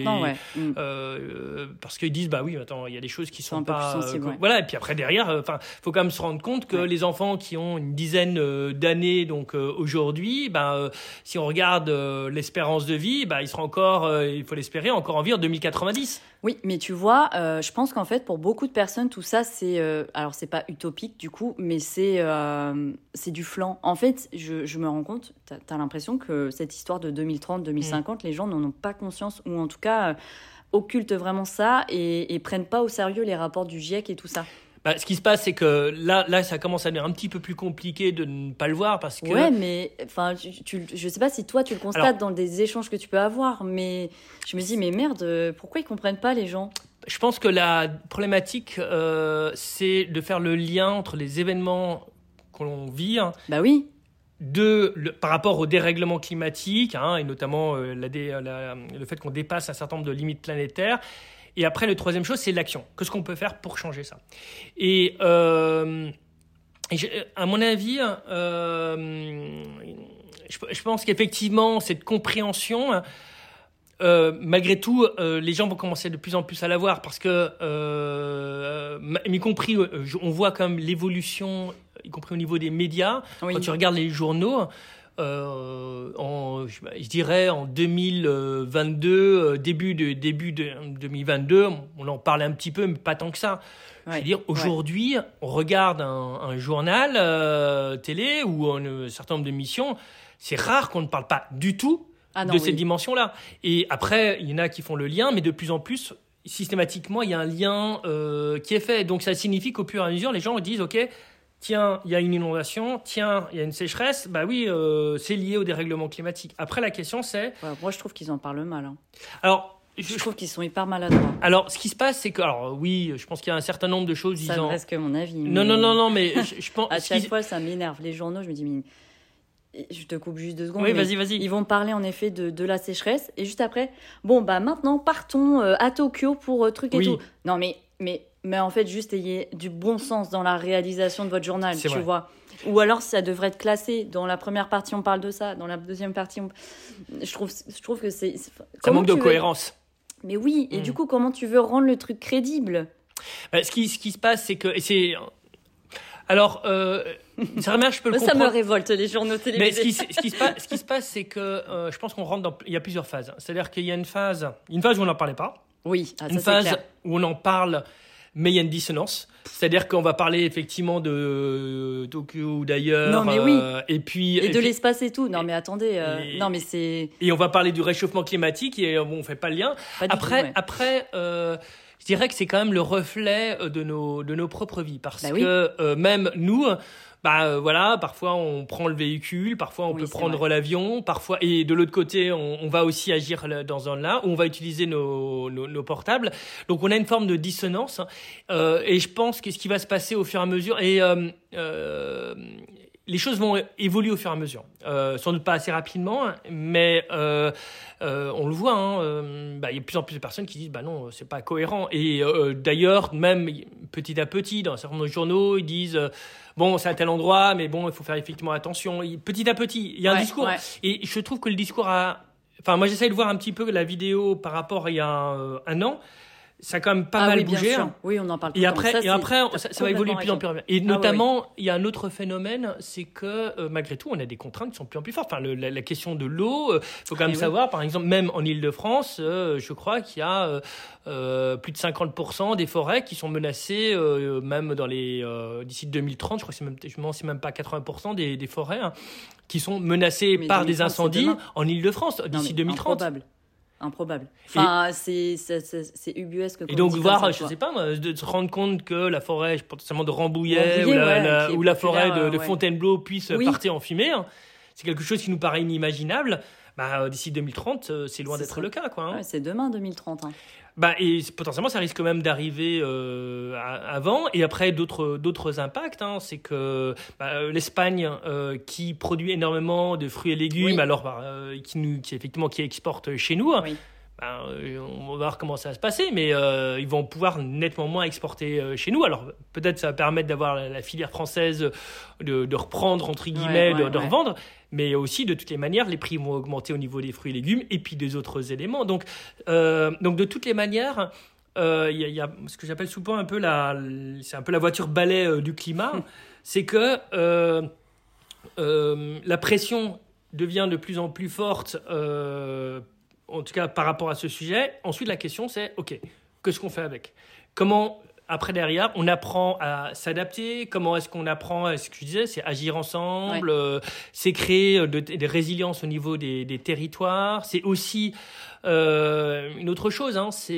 parce qu'ils disent, attends, il y a des choses qui sont pas plus sensibles, voilà. Et puis après derrière, faut quand même se rendre compte que les enfants qui ont une dizaine d'années, donc aujourd'hui, si on regarde l'espérance de vie, ils seront encore, il faut l'espérer, encore en vie en 2090. Oui, mais tu vois, je pense qu'en fait, pour beaucoup de personnes, tout ça, c'est... alors, c'est pas utopique, du coup, mais c'est du flan. En fait, je me rends compte, t'as l'impression que cette histoire de 2030, 2050, les gens n'en ont pas conscience, ou en tout cas, occultent vraiment ça et prennent pas au sérieux les rapports du GIEC et tout ça. Bah, ce qui se passe, c'est que là, ça commence à devenir un petit peu plus compliqué de ne pas le voir parce que... Ouais, mais je sais pas si toi, tu le constates dans des échanges que tu peux avoir, mais je me dis, mais merde, pourquoi ils comprennent pas, les gens ? Je pense que la problématique, c'est de faire le lien entre les événements qu'on vit. Bah oui. Par rapport au dérèglement climatique, et notamment le fait qu'on dépasse un certain nombre de limites planétaires. Et après, la troisième chose, c'est l'action. Qu'est-ce qu'on peut faire pour changer ça ? Et à mon avis, je pense qu'effectivement, cette compréhension, malgré tout, les gens vont commencer de plus en plus à l'avoir parce que, y compris, on voit quand même l'évolution, y compris au niveau des médias. Oui. Quand tu regardes les journaux, je dirais en 2022, début de 2022, on en parlait un petit peu, mais pas tant que ça. Ouais, je veux dire, aujourd'hui, on regarde un journal télé ou un certain nombre d'émissions, c'est rare qu'on ne parle pas du tout cette dimension-là. Et après, il y en a qui font le lien, mais de plus en plus, systématiquement, il y a un lien qui est fait. Donc, ça signifie qu'au fur et à mesure, les gens disent, OK, tiens, il y a une inondation, tiens, il y a une sécheresse, bah oui, c'est lié au dérèglement climatique. Après, la question, c'est... Ouais, moi, je trouve qu'ils en parlent mal. Alors, je trouve qu'ils sont hyper maladroits. Alors, ce qui se passe, c'est que... Alors, oui, je pense qu'il y a un certain nombre de choses ça ne reste que mon avis. Non, mais je pense... À chaque fois, ça m'énerve. Les journaux, je me dis... Je te coupe juste 2 secondes. Oui, vas-y. Ils vont parler, en effet, de la sécheresse. Et juste après, maintenant, partons à Tokyo pour truc et tout. Non, mais en fait, juste ayez du bon sens dans la réalisation de votre journal, tu vois. Ou alors, ça devrait être classé. Dans la première partie, on parle de ça. Dans la deuxième partie, je trouve que c'est... Ça manque de cohérence. Mais oui, et du coup, comment tu veux rendre le truc crédible ? Ce qui se passe, c'est que... Alors, ça je peux le comprendre. Ça me révolte, les journaux télévisés. Mais ce qui se passe, c'est que je pense qu'on rentre dans... Il y a plusieurs phases. C'est-à-dire qu'il y a une phase où on n'en parlait pas. Oui, une phase où on en parle... Mais il y a une dissonance, c'est-à-dire qu'on va parler effectivement de Tokyo ou d'ailleurs. Non mais oui. Et de l'espace et tout. Non mais attendez. Non mais c'est. Et on va parler du réchauffement climatique et on fait pas le lien. Après, je dirais que c'est quand même le reflet de nos propres vies parce que même nous. Parfois on prend le véhicule, parfois on peut prendre l'avion, parfois et de l'autre côté on va aussi agir dans un là où on va utiliser nos portables. Donc on a une forme de dissonance et je pense que ce qui va se passer au fur et à mesure et les choses vont évoluer au fur et à mesure. Sans doute pas assez rapidement, mais on le voit. Il y a de plus en plus de personnes qui disent non, c'est pas cohérent. Et d'ailleurs, même petit à petit, dans certains journaux, ils disent c'est à tel endroit, mais il faut faire effectivement attention. Petit à petit, il y a un discours. Ouais. Et je trouve que le discours a... Enfin, moi, j'essaie de voir un petit peu la vidéo par rapport à il y a un an. Ça a quand même pas mal bougé. Oui, on en parle tout le temps. Et après, ça va évoluer de plus en plus. Et notamment, il y a un autre phénomène, c'est que malgré tout, on a des contraintes qui sont de plus en plus fortes. Enfin, la question de l'eau, il faut quand même savoir, par exemple, même en Île-de-France, je crois qu'il y a plus de 50% des forêts qui sont menacées, même d'ici 2030, je crois que c'est même pas 80% des forêts qui sont menacées par des incendies en Île-de-France d'ici 2030. Improbable. Enfin, c'est ubuesque. Et donc, je sais pas, de se rendre compte que la forêt, potentiellement de Rambouillet ou la forêt de Fontainebleau puisse partir en fumée, c'est quelque chose qui nous paraît inimaginable. D'ici 2030, c'est loin d'être le cas, quoi. Ouais, c'est demain 2030. Et potentiellement, ça risque même d'arriver avant. Et après, d'autres impacts, c'est que l'Espagne, qui produit énormément de fruits et légumes, qui exporte chez nous, on va voir comment ça va se passer, mais ils vont pouvoir nettement moins exporter chez nous. Alors, peut-être ça va permettre d'avoir la filière française de reprendre, entre guillemets, de revendre. Mais aussi, de toutes les manières, les prix vont augmenter au niveau des fruits et légumes et puis des autres éléments. Donc de toutes les manières, il y a ce que j'appelle souvent un peu c'est un peu la voiture balai du climat. C'est que la pression devient de plus en plus forte, en tout cas par rapport à ce sujet. Ensuite, la question, c'est, OK, que ce qu'on fait avec. Comment, après, derrière, on apprend à s'adapter. Comment est-ce qu'on apprend, ce que je disais, c'est agir ensemble, c'est créer des résiliences au niveau des territoires. C'est aussi une autre chose.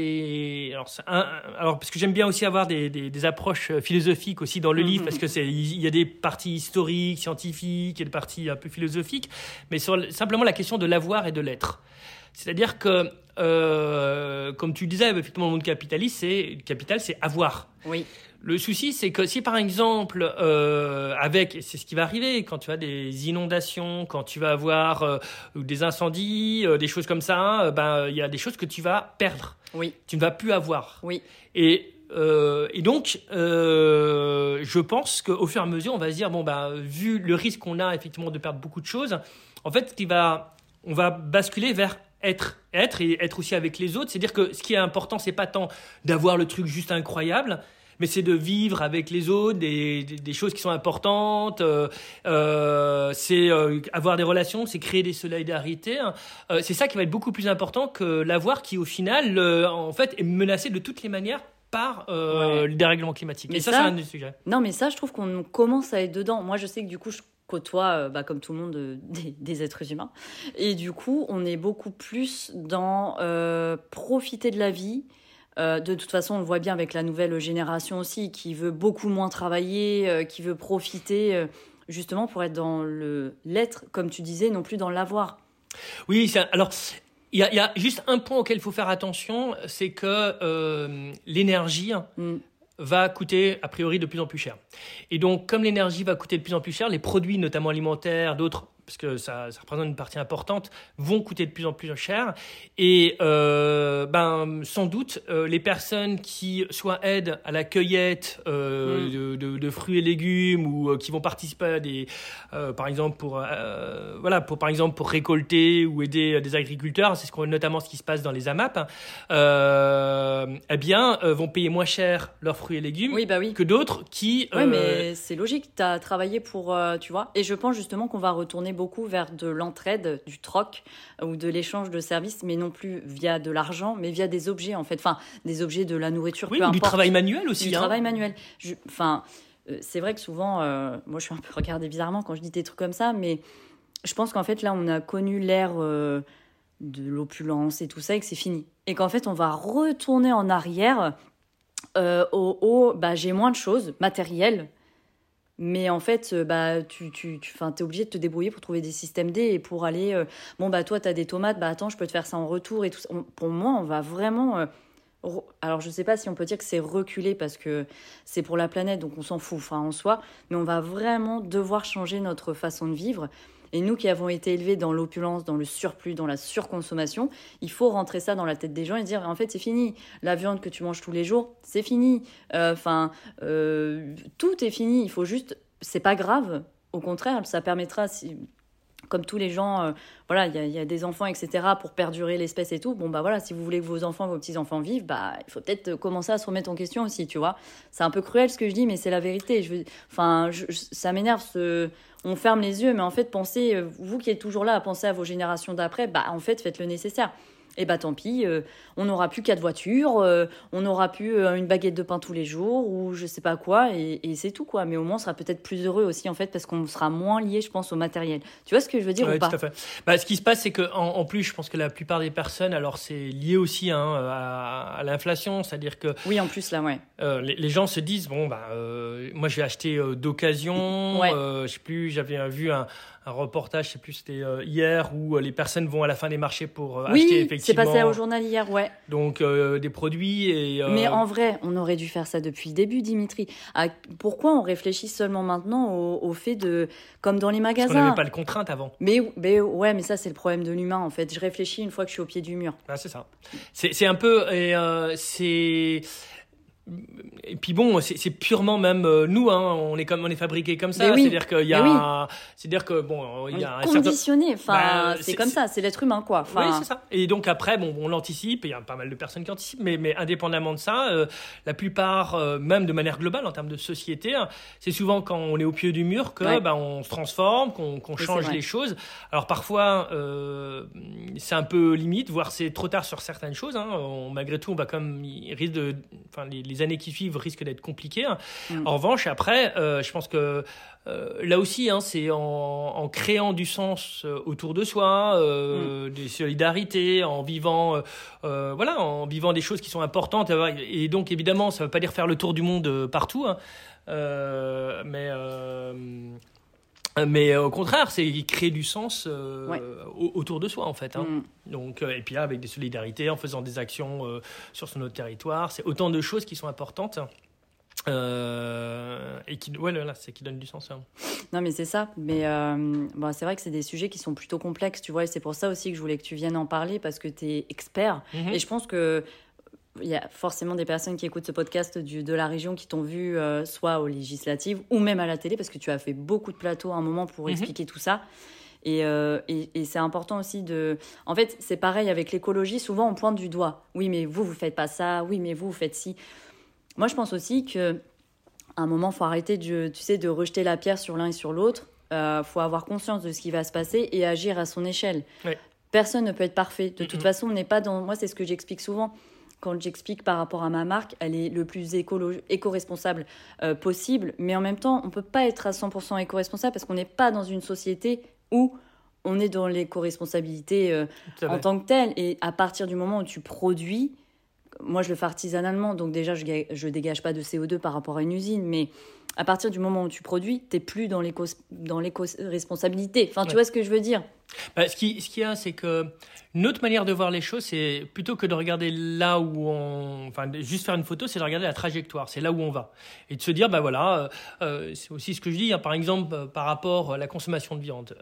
Alors, parce que j'aime bien aussi avoir des approches philosophiques aussi dans le livre, parce que il y a des parties historiques, scientifiques, il y a des parties un peu philosophiques, mais sur simplement la question de l'avoir et de l'être. C'est-à-dire que, comme tu disais, effectivement, le monde capitaliste, c'est avoir. Oui. Le souci, c'est que si, par exemple, c'est ce qui va arriver quand tu as des inondations, quand tu vas avoir des incendies, des choses comme ça, il y a des choses que tu vas perdre. Oui. Tu ne vas plus avoir. Oui. Et donc, je pense qu'au fur et à mesure, on va se dire, vu le risque qu'on a, effectivement, de perdre beaucoup de choses, en fait, on va basculer vers être et être aussi avec les autres. C'est-à-dire que ce qui est important, c'est pas tant d'avoir le truc juste incroyable, mais c'est de vivre avec les autres des choses qui sont importantes. C'est avoir des relations, c'est créer des solidarités. C'est ça qui va être beaucoup plus important que l'avoir qui, au final, en fait, est menacé de toutes les manières par le dérèglement climatique. Mais et ça, c'est un des sujets. Non, mais ça, je trouve qu'on commence à être dedans. Moi, je sais que du coup, je côtoie, comme tout le monde, des êtres humains. Et du coup, on est beaucoup plus dans profiter de la vie. De toute façon, on le voit bien avec la nouvelle génération aussi, qui veut beaucoup moins travailler, qui veut profiter, justement, pour être dans l'être, comme tu disais, non plus dans l'avoir. Oui, alors... Il y a juste un point auquel il faut faire attention, c'est que l'énergie va coûter a priori de plus en plus cher. Et donc, comme l'énergie va coûter de plus en plus cher, les produits, notamment alimentaires, d'autres, parce que ça représente une partie importante, vont coûter de plus en plus cher. Et sans doute, les personnes qui soit aident à la cueillette de fruits et légumes ou qui vont participer à des, par exemple pour récolter ou aider des agriculteurs, c'est notamment ce qui se passe dans les AMAP, vont payer moins cher leurs fruits et légumes que d'autres qui... Oui, mais c'est logique, tu as travaillé pour, tu vois. Et je pense justement qu'on va retourner beaucoup vers de l'entraide, du troc ou de l'échange de services, mais non plus via de l'argent, mais via des objets, en fait. Enfin, des objets, de la nourriture, peu importe. Du travail manuel aussi. Du travail manuel. C'est vrai que souvent, moi, je suis un peu regardée bizarrement quand je dis des trucs comme ça, mais je pense qu'en fait, là, on a connu l'ère de l'opulence et tout ça, et que c'est fini. Et qu'en fait, on va retourner en arrière j'ai moins de choses matérielles, mais en fait, t'es obligé de te débrouiller pour trouver des systèmes D et pour aller... toi, t'as des tomates, attends, je peux te faire ça en retour et tout ça. Pour moi, on va vraiment... alors, je sais pas si on peut dire que c'est reculé parce que c'est pour la planète, donc on s'en fout, en soi, mais on va vraiment devoir changer notre façon de vivre. Et nous qui avons été élevés dans l'opulence, dans le surplus, dans la surconsommation, il faut rentrer ça dans la tête des gens et dire, en fait, c'est fini. La viande que tu manges tous les jours, c'est fini. Tout est fini. Il faut juste... C'est pas grave. Au contraire, ça permettra... Comme tous les gens, il y a des enfants, etc., pour perdurer l'espèce et tout. Si vous voulez que vos enfants, vos petits-enfants vivent, il faut peut-être commencer à se remettre en question aussi, tu vois. C'est un peu cruel ce que je dis, mais c'est la vérité. Ça m'énerve, on ferme les yeux, mais en fait, pensez, vous qui êtes toujours là à penser à vos générations d'après, en fait, faites le nécessaire. Et tant pis, on n'aura plus 4 voitures, on n'aura plus une baguette de pain tous les jours, ou je sais pas quoi, et c'est tout, quoi. Mais au moins, on sera peut-être plus heureux aussi, en fait, parce qu'on sera moins lié, je pense, au matériel. Tu vois ce que je veux dire ou pas ? Tout à fait. Ce qui se passe, c'est qu'en plus, je pense que la plupart des personnes, alors c'est lié aussi à l'inflation, c'est-à-dire que... Oui, en plus, là, ouais. Les gens se disent, moi, je vais acheter d'occasion, je sais plus, j'avais vu un reportage, je sais plus, c'était hier, où les personnes vont à la fin des marchés pour acheter effectivement... c'est passé au journal hier, ouais. Donc des produits et... Mais en vrai, on aurait dû faire ça depuis le début, Dimitri. Pourquoi on réfléchit seulement maintenant au fait de... Comme dans les magasins. Parce qu'on n'avait pas de contrainte avant. Mais ça, c'est le problème de l'humain, en fait. Je réfléchis une fois que je suis au pied du mur. C'est ça. C'est un peu... Et puis c'est purement même nous, on est fabriqué comme ça, c'est-à-dire qu'il y a, c'est-à-dire que il y a un conditionné, c'est comme ça, c'est l'être humain, quoi. Oui, c'est ça. Et donc après, on l'anticipe, et il y a pas mal de personnes qui anticipent, mais indépendamment de ça, la plupart, même de manière globale en termes de société, c'est souvent quand on est au pied du mur que on se transforme, qu'on change les choses. Alors parfois, c'est un peu limite, voire c'est trop tard sur certaines choses. Malgré tout, on va les années qui suivent risquent d'être compliquées. En revanche, après, je pense que là aussi, c'est en créant du sens autour de soi, des solidarités, en vivant des choses qui sont importantes. Et donc, évidemment, ça ne veut pas dire faire le tour du monde partout, mais au contraire, c'est créer du sens autour de soi, en fait. Donc, et puis là, avec des solidarités, en faisant des actions sur notre territoire, c'est autant de choses qui sont importantes. Et qui donne du sens. Non, mais c'est ça. Mais c'est vrai que c'est des sujets qui sont plutôt complexes, tu vois. Et c'est pour ça aussi que je voulais que tu viennes en parler, parce que tu es expert. Et je pense que il y a forcément des personnes qui écoutent ce podcast de la région qui t'ont vu soit aux législatives ou même à la télé, parce que tu as fait beaucoup de plateaux à un moment pour expliquer tout ça. Et c'est important aussi de... En fait, c'est pareil avec l'écologie. Souvent, on pointe du doigt. Oui, mais vous faites pas ça. Oui, mais vous faites ci. Moi, je pense aussi qu'à un moment, il faut arrêter de rejeter la pierre sur l'un et sur l'autre. Faut avoir conscience de ce qui va se passer et agir à son échelle. Ouais. Personne ne peut être parfait. De toute façon, on n'est pas dans... Moi, c'est ce que j'explique souvent. Quand j'explique par rapport à ma marque, elle est le plus éco-responsable possible. Mais en même temps, on ne peut pas être à 100% éco-responsable parce qu'on n'est pas dans une société où on est dans l'éco-responsabilité en tant que telle. Et à partir du moment où tu produis... Moi, je le fais artisanalement, donc déjà, je ne dégage pas de CO2 par rapport à une usine. Mais à partir du moment où tu produis, tu n'es plus dans l'éco-responsabilité. Enfin, tu vois ce que je veux dire ? Ce qu'il y a, c'est que notre manière de voir les choses, c'est plutôt que de regarder là où juste faire une photo, c'est de regarder la trajectoire, c'est là où on va. Et de se dire, c'est aussi ce que je dis, par exemple, par rapport à la consommation de viande.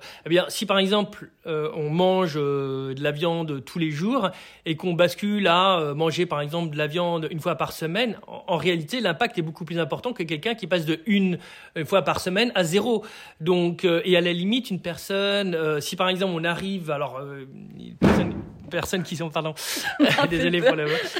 Si par exemple, on mange de la viande tous les jours et qu'on bascule à manger par exemple de la viande une fois par semaine, en réalité, l'impact est beaucoup plus important que quelqu'un qui passe de une fois par semaine à 0. Donc, et à la limite, une personne... si par exemple on arrive, personnes qui sont, pardon, désolé pour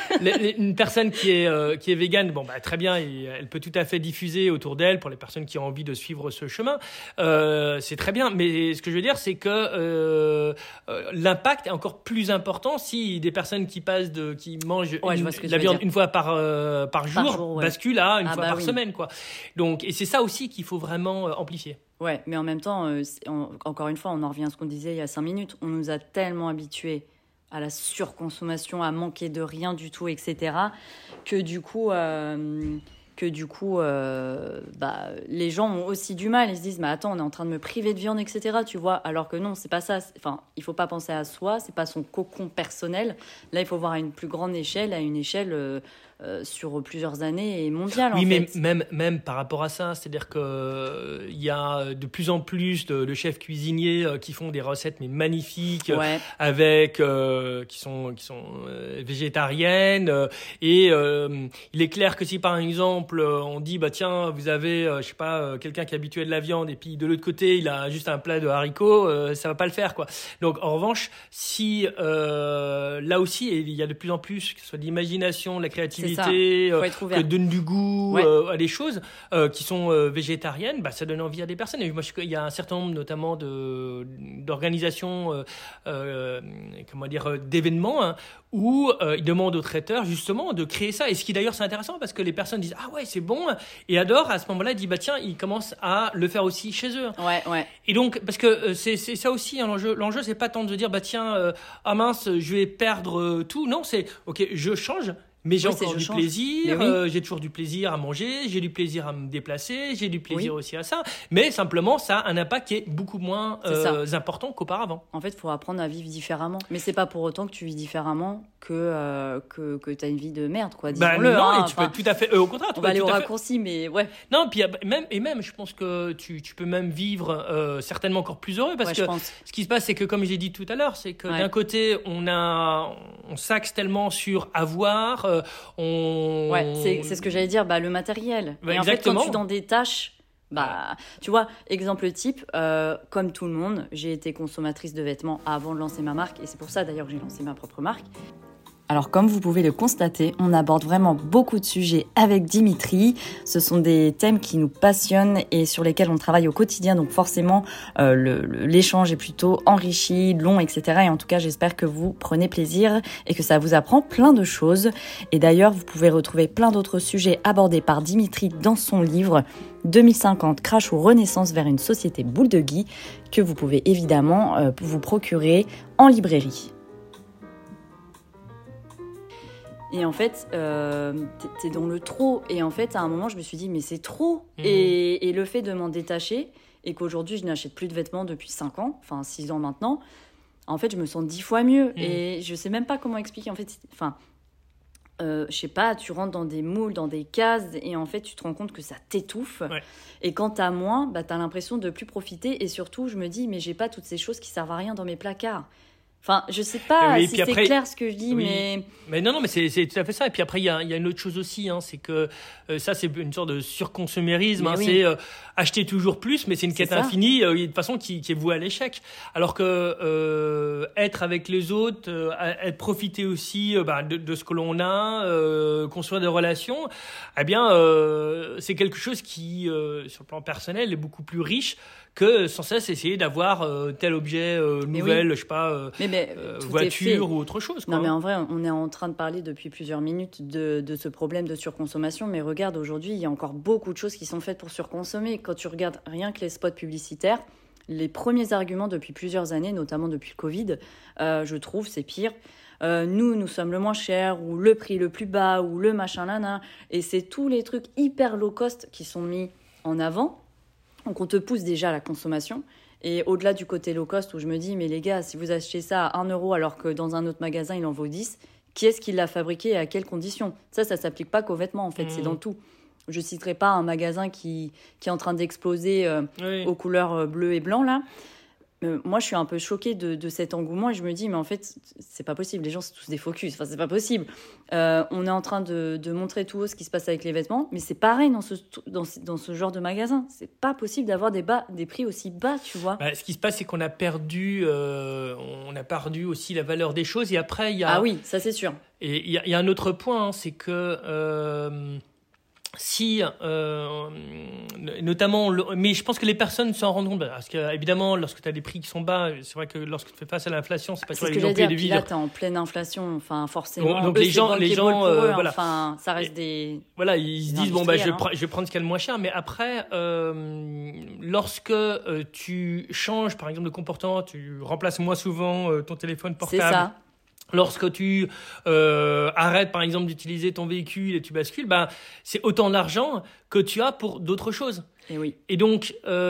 une personne qui est végane, très bien, elle peut tout à fait diffuser autour d'elle pour les personnes qui ont envie de suivre ce chemin, c'est très bien. Mais ce que je veux dire, c'est que l'impact est encore plus important si des personnes qui mangent la viande une fois par jour basculent à une fois par semaine, quoi. Donc, et c'est ça aussi qu'il faut vraiment amplifier. Ouais, mais en même temps, encore une fois, on en revient à ce qu'on disait il y a 5 minutes. On nous a tellement habitués à la surconsommation, à manquer de rien du tout, etc., que du coup, les gens ont aussi du mal. Ils se disent, mais attends, on est en train de me priver de viande, etc., tu vois, alors que non, c'est pas ça. Enfin, il faut pas penser à soi, c'est pas son cocon personnel. Là, il faut voir à une plus grande échelle, à une échelle... sur plusieurs années et mondiale. Oui, mais même par rapport à ça, c'est-à-dire que il y a de plus en plus de chefs cuisiniers qui font des recettes mais magnifiques, avec qui sont végétariennes, et il est clair que si par exemple on dit tiens, vous avez quelqu'un qui est habitué de la viande et puis de l'autre côté il a juste un plat de haricots, ça va pas le faire, quoi. Donc en revanche, si là aussi il y a de plus en plus, que ce soit de l'imagination, de la créativité, que donne du goût à des choses qui sont végétariennes, ça donne envie à des personnes. Et moi, il y a un certain nombre notamment d'organisations, d'événements, où ils demandent aux traiteurs justement de créer ça. Et ce qui d'ailleurs c'est intéressant parce que les personnes disent ah ouais c'est bon et adorent. À ce moment-là, ils disent tiens, ils commencent à le faire aussi chez eux. Ouais. Et donc parce que c'est ça aussi, l'enjeu c'est pas tant de se dire tiens, ah mince, je vais perdre tout. Non, c'est ok, je change. Mais j'ai encore du plaisir, j'ai toujours du plaisir à manger, j'ai du plaisir à me déplacer, j'ai du plaisir aussi à ça. Mais simplement, ça a un impact qui est beaucoup moins important qu'auparavant. En fait, il faut apprendre à vivre différemment. Mais c'est pas pour autant que tu vis différemment que tu as une vie de merde, quoi. Non, et tu peux tout à fait... au contraire, on va aller au raccourci, mais ouais. Non, puis même, je pense que tu peux même vivre certainement encore plus heureux, parce que ce qui se passe, c'est que, comme j'ai dit tout à l'heure, c'est que d'un côté, on s'axe tellement sur avoir... c'est ce que j'allais dire, le matériel. Et en fait, quand tu es dans des tâches, tu vois, exemple type, comme tout le monde, j'ai été consommatrice de vêtements avant de lancer ma marque, et c'est pour ça d'ailleurs que j'ai lancé ma propre marque. Alors comme vous pouvez le constater, on aborde vraiment beaucoup de sujets avec Dimitri. Ce sont des thèmes qui nous passionnent et sur lesquels on travaille au quotidien. Donc forcément, l'échange est plutôt enrichi, long, etc. Et en tout cas, j'espère que vous prenez plaisir et que ça vous apprend plein de choses. Et d'ailleurs, vous pouvez retrouver plein d'autres sujets abordés par Dimitri dans son livre 2050, crash ou renaissance vers une société boule de Guy, que vous pouvez évidemment vous procurer en librairie. Et en fait, t'es dans le trop. Et en fait, à un moment, je me suis dit, mais c'est trop. Et le fait de m'en détacher, et qu'aujourd'hui, je n'achète plus de vêtements depuis 5 ans, enfin 6 ans maintenant, en fait, je me sens 10 fois mieux. Et je sais même pas comment expliquer. En fait, je sais pas, tu rentres dans des moules, dans des cases, et en fait, tu te rends compte que ça t'étouffe. Ouais. Et quand t'as moins, t'as l'impression de plus profiter. Et surtout, je me dis, mais j'ai pas toutes ces choses qui servent à rien dans mes placards. Enfin, je sais pas si c'est clair ce que je dis, mais... Mais non, mais c'est tout à fait ça. Et puis après, il y a une autre chose aussi, c'est que ça, c'est une sorte de surconsommérisme. C'est acheter toujours plus, mais c'est une quête infinie, de toute façon, qui est vouée à l'échec. Alors que être avec les autres, profiter aussi de ce que l'on a, construire des relations, eh bien, c'est quelque chose qui, sur le plan personnel, est beaucoup plus riche que sans cesse essayer d'avoir tel objet nouvelle, je sais pas, voiture ou autre chose. Non, mais en vrai, on est en train de parler depuis plusieurs minutes de ce problème de surconsommation, mais regarde, aujourd'hui, il y a encore beaucoup de choses qui sont faites pour surconsommer. Quand tu regardes rien que les spots publicitaires, les premiers arguments depuis plusieurs années, notamment depuis le Covid, je trouve, c'est pire. Nous sommes le moins cher, ou le prix le plus bas, ou le machin nana, et c'est tous les trucs hyper low cost qui sont mis en avant. Donc, on te pousse déjà à la consommation. Et au-delà du côté low cost, où je me dis, mais les gars, si vous achetez ça à 1 euro alors que dans un autre magasin, il en vaut 10, qui est-ce qui l'a fabriqué et à quelles conditions ? Ça s'applique pas qu'aux vêtements, en fait, c'est dans tout. Je citerai pas un magasin qui est en train d'exploser aux couleurs bleu et blanc, là. Moi, je suis un peu choquée de cet engouement et je me dis, mais en fait, c'est pas possible. Les gens, c'est tous des faux culs. Enfin, c'est pas possible. On est en train de montrer tout haut ce qui se passe avec les vêtements, mais c'est pareil dans ce genre de magasin. C'est pas possible d'avoir des prix aussi bas, tu vois. Ce qui se passe, c'est qu'on a perdu aussi la valeur des choses. Et après, il y a... Ah oui, ça, c'est sûr. Et il y a un autre point, c'est que... si, notamment, mais je pense que les personnes s'en rendent compte, parce que évidemment, lorsque tu as des prix qui sont bas, c'est vrai que lorsque tu fais face à l'inflation, c'est pas toujours évident de vivre. Là, tu es en pleine inflation, enfin, forcément. Donc les gens, voilà. Enfin, ça reste des. Voilà, ils se disent, je vais prendre ce qu'il y a de moins cher, mais après, lorsque tu changes, par exemple, de comportement, tu remplaces moins souvent ton téléphone portable. C'est ça. Lorsque tu arrêtes, par exemple, d'utiliser ton véhicule et tu bascules, c'est autant d'argent que tu as pour d'autres choses. Et oui. Et donc,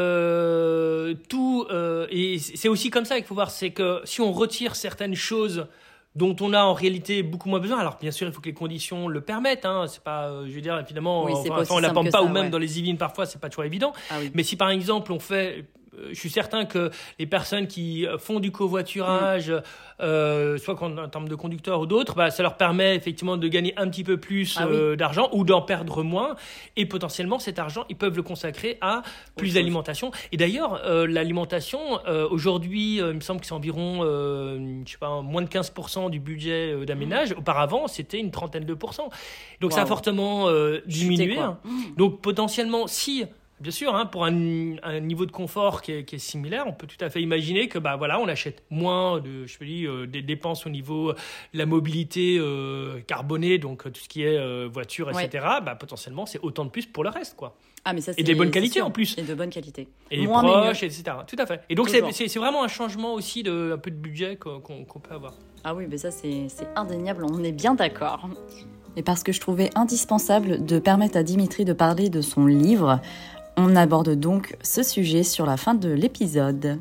et c'est aussi comme ça qu'il faut voir, c'est que si on retire certaines choses dont on a en réalité beaucoup moins besoin, alors bien sûr, il faut que les conditions le permettent, c'est pas, je veux dire, évidemment, on la pompe pas, ou même dans les usines, parfois, c'est pas toujours évident. Ah oui. Mais si, par exemple, on fait... Je suis certain que les personnes qui font du covoiturage, soit en termes de conducteurs ou d'autres, ça leur permet effectivement de gagner un petit peu plus d'argent ou d'en perdre moins. Et potentiellement, cet argent, ils peuvent le consacrer à plus d'alimentation. Et d'ailleurs, l'alimentation, aujourd'hui, il me semble que c'est environ moins de 15% du budget d'un ménage. Auparavant, c'était une trentaine de pourcents. Donc, ça a fortement diminué. Donc, potentiellement, si... Bien sûr, pour un niveau de confort qui est similaire, on peut tout à fait imaginer que on achète moins des dépenses au niveau de la mobilité carbonée, donc tout ce qui est voiture, etc. Potentiellement, c'est autant de plus pour le reste, quoi. Ah, mais ça, et des bonnes qualités en plus. Et de bonne qualité. Et moins proches, etc. Tout à fait. Et donc, c'est vraiment un changement aussi un peu de budget qu'on peut avoir. Ah oui, mais ça, c'est indéniable, on est bien d'accord. Et parce que je trouvais indispensable de permettre à Dimitri de parler de son livre, on aborde donc ce sujet sur la fin de l'épisode.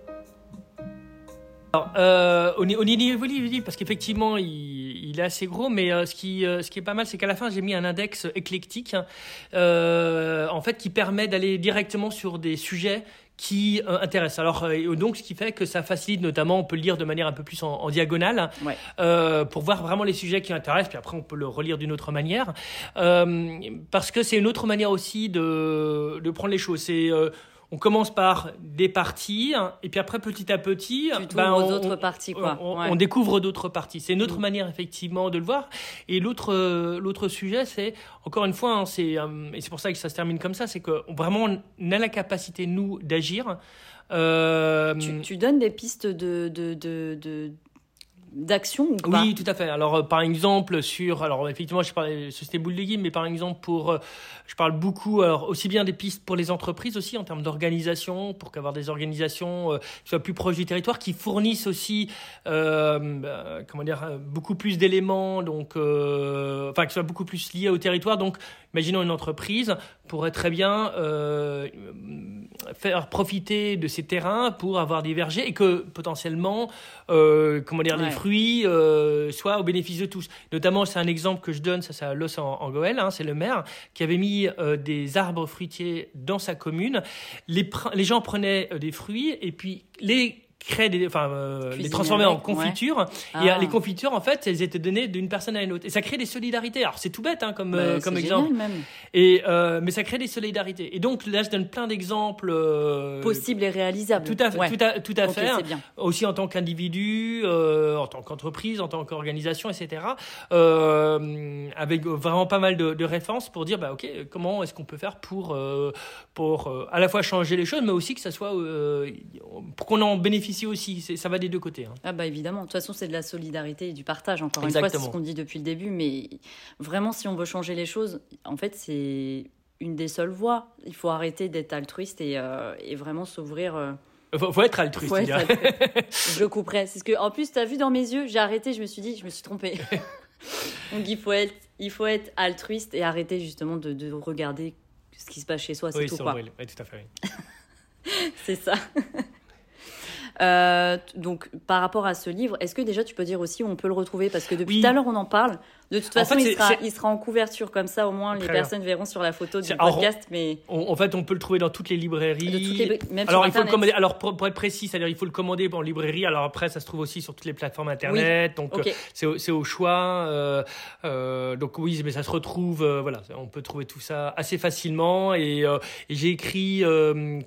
Alors, au niveau du livre, parce qu'effectivement, il est assez gros, mais ce qui est pas mal, c'est qu'à la fin, j'ai mis un index éclectique, en fait, qui permet d'aller directement sur des sujets qui intéresse. Alors, donc, ce qui fait que ça facilite, notamment, on peut le lire de manière un peu plus en diagonale, pour voir vraiment les sujets qui intéressent, puis après, on peut le relire d'une autre manière, parce que c'est une autre manière aussi de prendre les choses. on commence par des parties, et puis après, petit à petit, d'autres parties, quoi. On découvre d'autres parties. C'est une autre manière, effectivement, de le voir. Et l'autre sujet, c'est, encore une fois, et c'est pour ça que ça se termine comme ça, c'est que vraiment, on a la capacité, nous, d'agir. Tu donnes des pistes d'action ou pas ? Oui, tout à fait. Alors, par exemple, effectivement, je parlais de Société Boule de Guim, mais par exemple, je parle beaucoup, alors, aussi bien des pistes pour les entreprises aussi, en termes d'organisation, pour qu'avoir des organisations qui soient plus proches du territoire, qui fournissent aussi, beaucoup plus d'éléments, donc, qui soient beaucoup plus liés au territoire. Donc, imaginons une entreprise pourrait très bien faire profiter de ces terrains pour avoir des vergers et que potentiellement, les fruits soient au bénéfice de tous. Notamment, c'est un exemple que je donne, ça c'est à Los en Goël, c'est le maire qui avait mis des arbres fruitiers dans sa commune. Les gens prenaient des fruits et puis les transformer en confiture. Et les confitures, en fait, elles étaient données d'une personne à une autre. Et ça crée des solidarités. Alors, c'est tout bête comme exemple. Même. Mais ça crée des solidarités. Et donc, là, je donne plein d'exemples. Possibles et réalisables. Tout à fait. C'est bien. Aussi en tant qu'individu, en tant qu'entreprise, en tant qu'organisation, etc. Avec vraiment pas mal de références pour dire, comment est-ce qu'on peut faire pour à la fois changer les choses, mais aussi que ça soit, pour qu'on en bénéficie aussi, ça va des deux côtés. Évidemment, de toute façon c'est de la solidarité et du partage, encore Exactement. une fois, c'est ce qu'on dit depuis le début, mais vraiment si on veut changer les choses, en fait c'est une des seules voies. Il faut arrêter d'être altruiste et vraiment s'ouvrir... Faut être altruiste. Je couperai. C'est ce que, en plus, tu as vu dans mes yeux, j'ai arrêté, je me suis trompée. Donc il faut être altruiste et arrêter justement de regarder ce qui se passe chez soi, c'est tout quoi. Oui, tout à fait. C'est ça. Donc, par rapport à ce livre, est-ce que déjà tu peux dire aussi où on peut le retrouver ? Parce que depuis tout à l'heure, on en parle. De toute façon, il sera en couverture, comme ça au moins les personnes verront sur la photo du podcast. Mais... En fait, on peut le trouver dans toutes les librairies. Même alors, sur il faut le commander. Alors, pour être précis, c'est-à-dire il faut le commander en librairie. Alors après, ça se trouve aussi sur toutes les plateformes internet. Donc, c'est au choix. Donc oui, mais ça se retrouve. On peut trouver tout ça assez facilement. Et j'ai écrit, je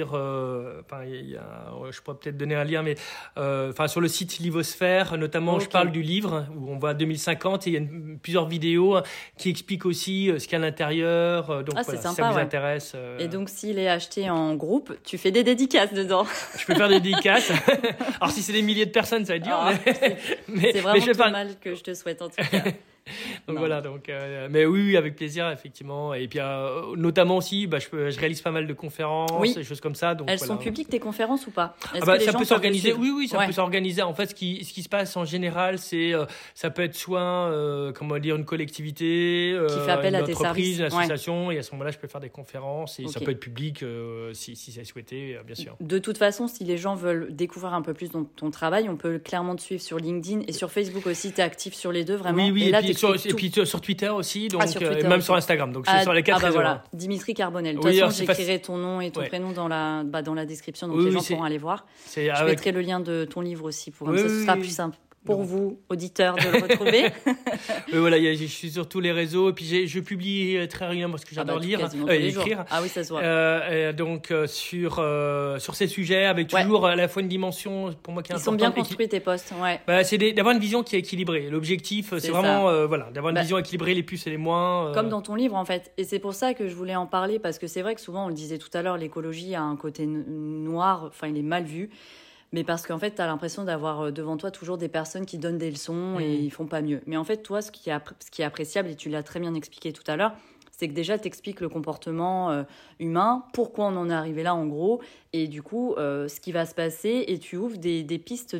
pourrais peut-être donner un lien, mais sur le site Livosphère, notamment, je parle du livre où on voit 2050 et il y a plusieurs vidéos qui expliquent aussi ce qu'il y a à l'intérieur. Donc c'est sympa, si ça vous intéresse. Et donc s'il est acheté en groupe, tu fais des dédicaces dedans. Je peux faire des dédicaces. Alors si c'est des milliers de personnes, ça va être dur. C'est vraiment tout mal que je te souhaite en tout cas. Donc voilà, mais oui, avec plaisir, effectivement. Et puis notamment aussi, je réalise pas mal de conférences, des choses comme ça. Donc, elles sont publiques tes conférences ou pas ? Ça peut s'organiser. Oui, ça peut s'organiser. En fait, ce qui se passe en général, c'est ça peut être soit une collectivité, qui fait appel une à tes entreprise, services. une association, et à ce moment-là, je peux faire des conférences et ça peut être public si c'est souhaité, bien sûr. De toute façon, si les gens veulent découvrir un peu plus ton travail, on peut clairement te suivre sur LinkedIn et sur Facebook aussi. Tu es actif sur les deux, vraiment. Oui, et puis sur Twitter aussi, donc Twitter même aussi. Sur Instagram. Donc je suis sur les 4 réseaux. Voilà, Dimitri Carbonel. De toute façon, j'écrirai ton nom et ton prénom dans la description, donc les gens pourront aller voir. Je mettrai le lien de ton livre aussi pour ça, ce sera plus simple pour vous, auditeurs, de le retrouver. Voilà, je suis sur tous les réseaux et puis je publie très régulièrement parce que j'adore lire et écrire. Ah oui, ça se voit. Donc sur ces sujets avec toujours à la fois une dimension pour moi qui est importante. Ils sont bien construits tes posts, c'est d'avoir une vision qui est équilibrée. L'objectif, c'est vraiment d'avoir une vision équilibrée, les plus et les moins. Comme dans ton livre en fait. Et c'est pour ça que je voulais en parler parce que c'est vrai que souvent on le disait tout à l'heure, l'écologie a un côté noir, enfin il est mal vu. Mais parce qu'en fait, tu as l'impression d'avoir devant toi toujours des personnes qui donnent des leçons et ils font pas mieux. Mais en fait, toi, ce qui est appréciable, et tu l'as très bien expliqué tout à l'heure, c'est que déjà, tu expliques le comportement humain, pourquoi on en est arrivé là, en gros, et du coup, ce qui va se passer, et tu ouvres des pistes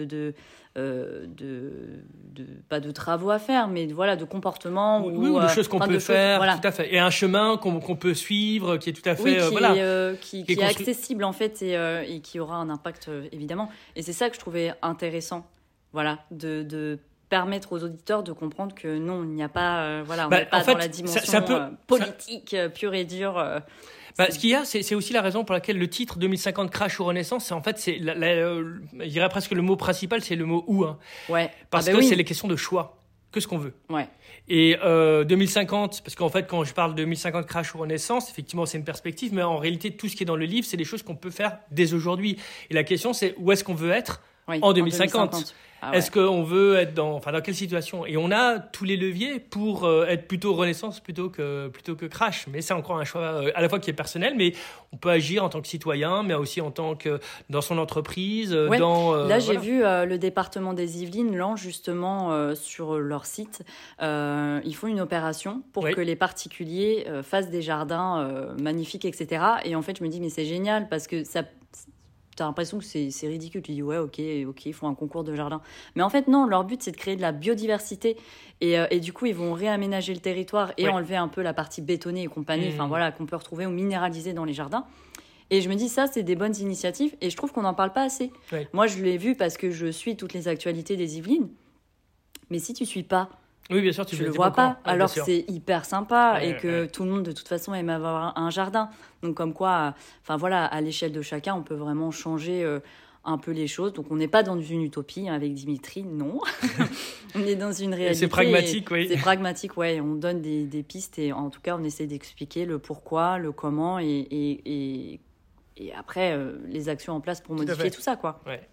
pas de travaux à faire, mais de comportement ou de choses qu'on peut faire, tout à fait. Et un chemin qu'on peut suivre, qui est tout à fait qui est accessible en fait et qui aura un impact évidemment. Et c'est ça que je trouvais intéressant, de permettre aux auditeurs de comprendre que non, il n'y a pas, on n'est pas dans la dimension politique pure et dure. Ce qu'il y a, c'est aussi la raison pour laquelle le titre 2050 Crash ou Renaissance, c'est en fait, je dirais presque le mot principal, c'est le mot où. Parce que c'est les questions de choix. que ce qu'on veut. Ouais. Et 2050, parce qu'en fait, quand je parle de 2050 crash ou renaissance, effectivement, c'est une perspective, mais en réalité, tout ce qui est dans le livre, c'est des choses qu'on peut faire dès aujourd'hui. Et la question, c'est où est-ce qu'on veut être en 2050. Est-ce qu'on veut être dans quelle situation? Et on a tous les leviers pour être plutôt renaissance plutôt que crash. Mais c'est encore un choix à la fois qui est personnel, mais on peut agir en tant que citoyen, mais aussi en tant que dans son entreprise. Là, j'ai vu le département des Yvelines lance justement sur leur site. Ils font une opération pour que les particuliers fassent des jardins magnifiques, etc. Et en fait, je me dis, mais c'est génial parce que ça... T'as l'impression que c'est ridicule. Tu dis, ouais, ok, ils font un concours de jardin. Mais en fait, non, leur but, c'est de créer de la biodiversité. Et du coup, ils vont réaménager le territoire et enlever un peu la partie bétonnée et compagnie, qu'on peut retrouver ou minéraliser dans les jardins. Et je me dis, ça, c'est des bonnes initiatives. Et je trouve qu'on n'en parle pas assez. Ouais. Moi, je l'ai vu parce que je suis toutes les actualités des Yvelines. Mais si tu suis pas... Oui, bien sûr, tu le vois pas, alors que c'est hyper sympa et que tout le monde, de toute façon, aime avoir un jardin. Donc, comme quoi, à l'échelle de chacun, on peut vraiment changer un peu les choses. Donc, on n'est pas dans une utopie avec Dimitri, non. On est dans une réalité. C'est pragmatique, oui. C'est pragmatique, ouais. On donne des pistes et en tout cas, on essaie d'expliquer le pourquoi, le comment et après, les actions en place pour modifier tout ça, quoi. Ouais.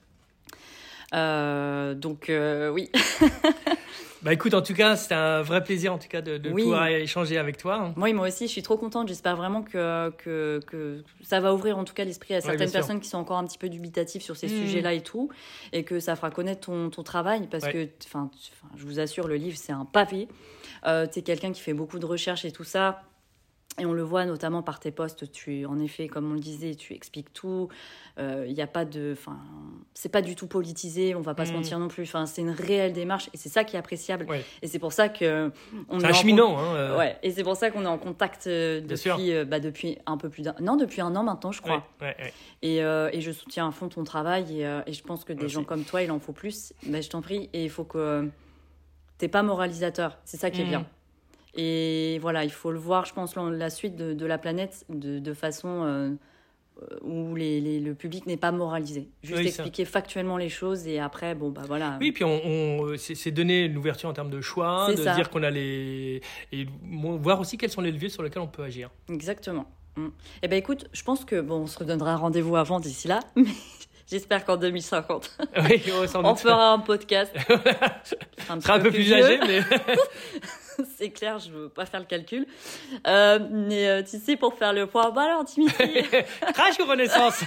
Oui. Bah écoute, en tout cas, c'était un vrai plaisir en tout cas de pouvoir échanger avec toi. Oui, moi aussi, je suis trop contente. J'espère vraiment que ça va ouvrir en tout cas l'esprit à certaines personnes qui sont encore un petit peu dubitatives sur ces sujets-là et tout, et que ça fera connaître ton travail parce que, je vous assure, le livre, c'est un pavé. T'es quelqu'un qui fait beaucoup de recherches et tout ça. Et on le voit notamment par tes posts, en effet, comme on le disait, tu expliques tout. Y a pas c'est pas du tout politisé, on va pas se mentir non plus. C'est une réelle démarche et c'est ça qui est appréciable. Ouais. Et c'est pour ça que c'est acheminant. Ouais. Et c'est pour ça qu'on est en contact depuis un peu plus depuis un an maintenant, je crois. Ouais. Et je soutiens à fond ton travail et je pense que des gens comme toi, il en faut plus. Je t'en prie. Et il faut que t'es pas moralisateur. C'est ça qui est bien. Et voilà, il faut le voir, je pense, la suite de la planète de façon où le public n'est pas moralisé. Juste expliquer factuellement les choses et après, voilà. Oui, puis c'est donner une ouverture en termes de choix, dire qu'on a et voir aussi quels sont les leviers sur lesquels on peut agir. Exactement. Eh bien, écoute, je pense que, on se redonnera rendez-vous avant d'ici là, mais... J'espère qu'en 2050, on fera un podcast. On sera un peu plus âgé, mais... C'est clair, je ne veux pas faire le calcul. Mais tu sais, pour faire le point, alors Dimitri... Crash ou renaissance?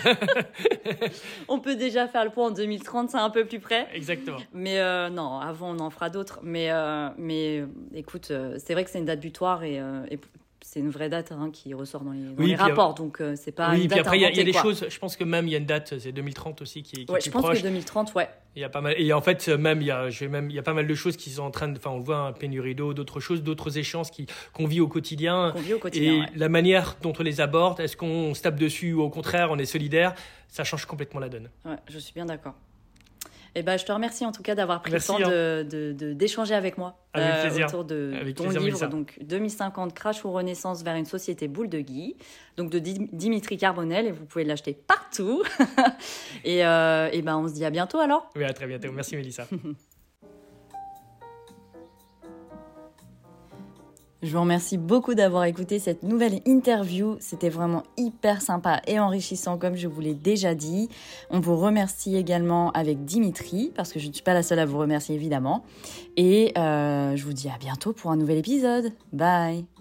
On peut déjà faire le point en 2030, c'est un peu plus près. Exactement. Mais non, avant, on en fera d'autres. Mais écoute, c'est vrai que c'est une date butoir et c'est une vraie date qui ressort dans les rapports, donc c'est pas une date après il y a des choses, je pense que même il y a une date, c'est 2030 aussi qui est je pense proche. Que 2030, il y a pas mal, et en fait même il y a pas mal de choses qui sont en train de, on voit un pénurie d'eau, d'autres échéances qu'on vit au quotidien, et la manière dont on les aborde, est-ce qu'on se tape dessus ou au contraire on est solidaire, ça change complètement la donne. Ouais, je suis bien d'accord. Je te remercie en tout cas d'avoir pris le temps d'échanger avec moi autour de ton livre, Melissa. Donc 2050 Crash ou Renaissance vers une société boule de Guy, donc de Dimitri Carbonel, et vous pouvez l'acheter partout. et on se dit à bientôt alors. Oui, à très bientôt. Merci Mélissa. Je vous remercie beaucoup d'avoir écouté cette nouvelle interview. C'était vraiment hyper sympa et enrichissant, comme je vous l'ai déjà dit. On vous remercie également avec Dimitri, parce que je ne suis pas la seule à vous remercier, évidemment. Et je vous dis à bientôt pour un nouvel épisode. Bye!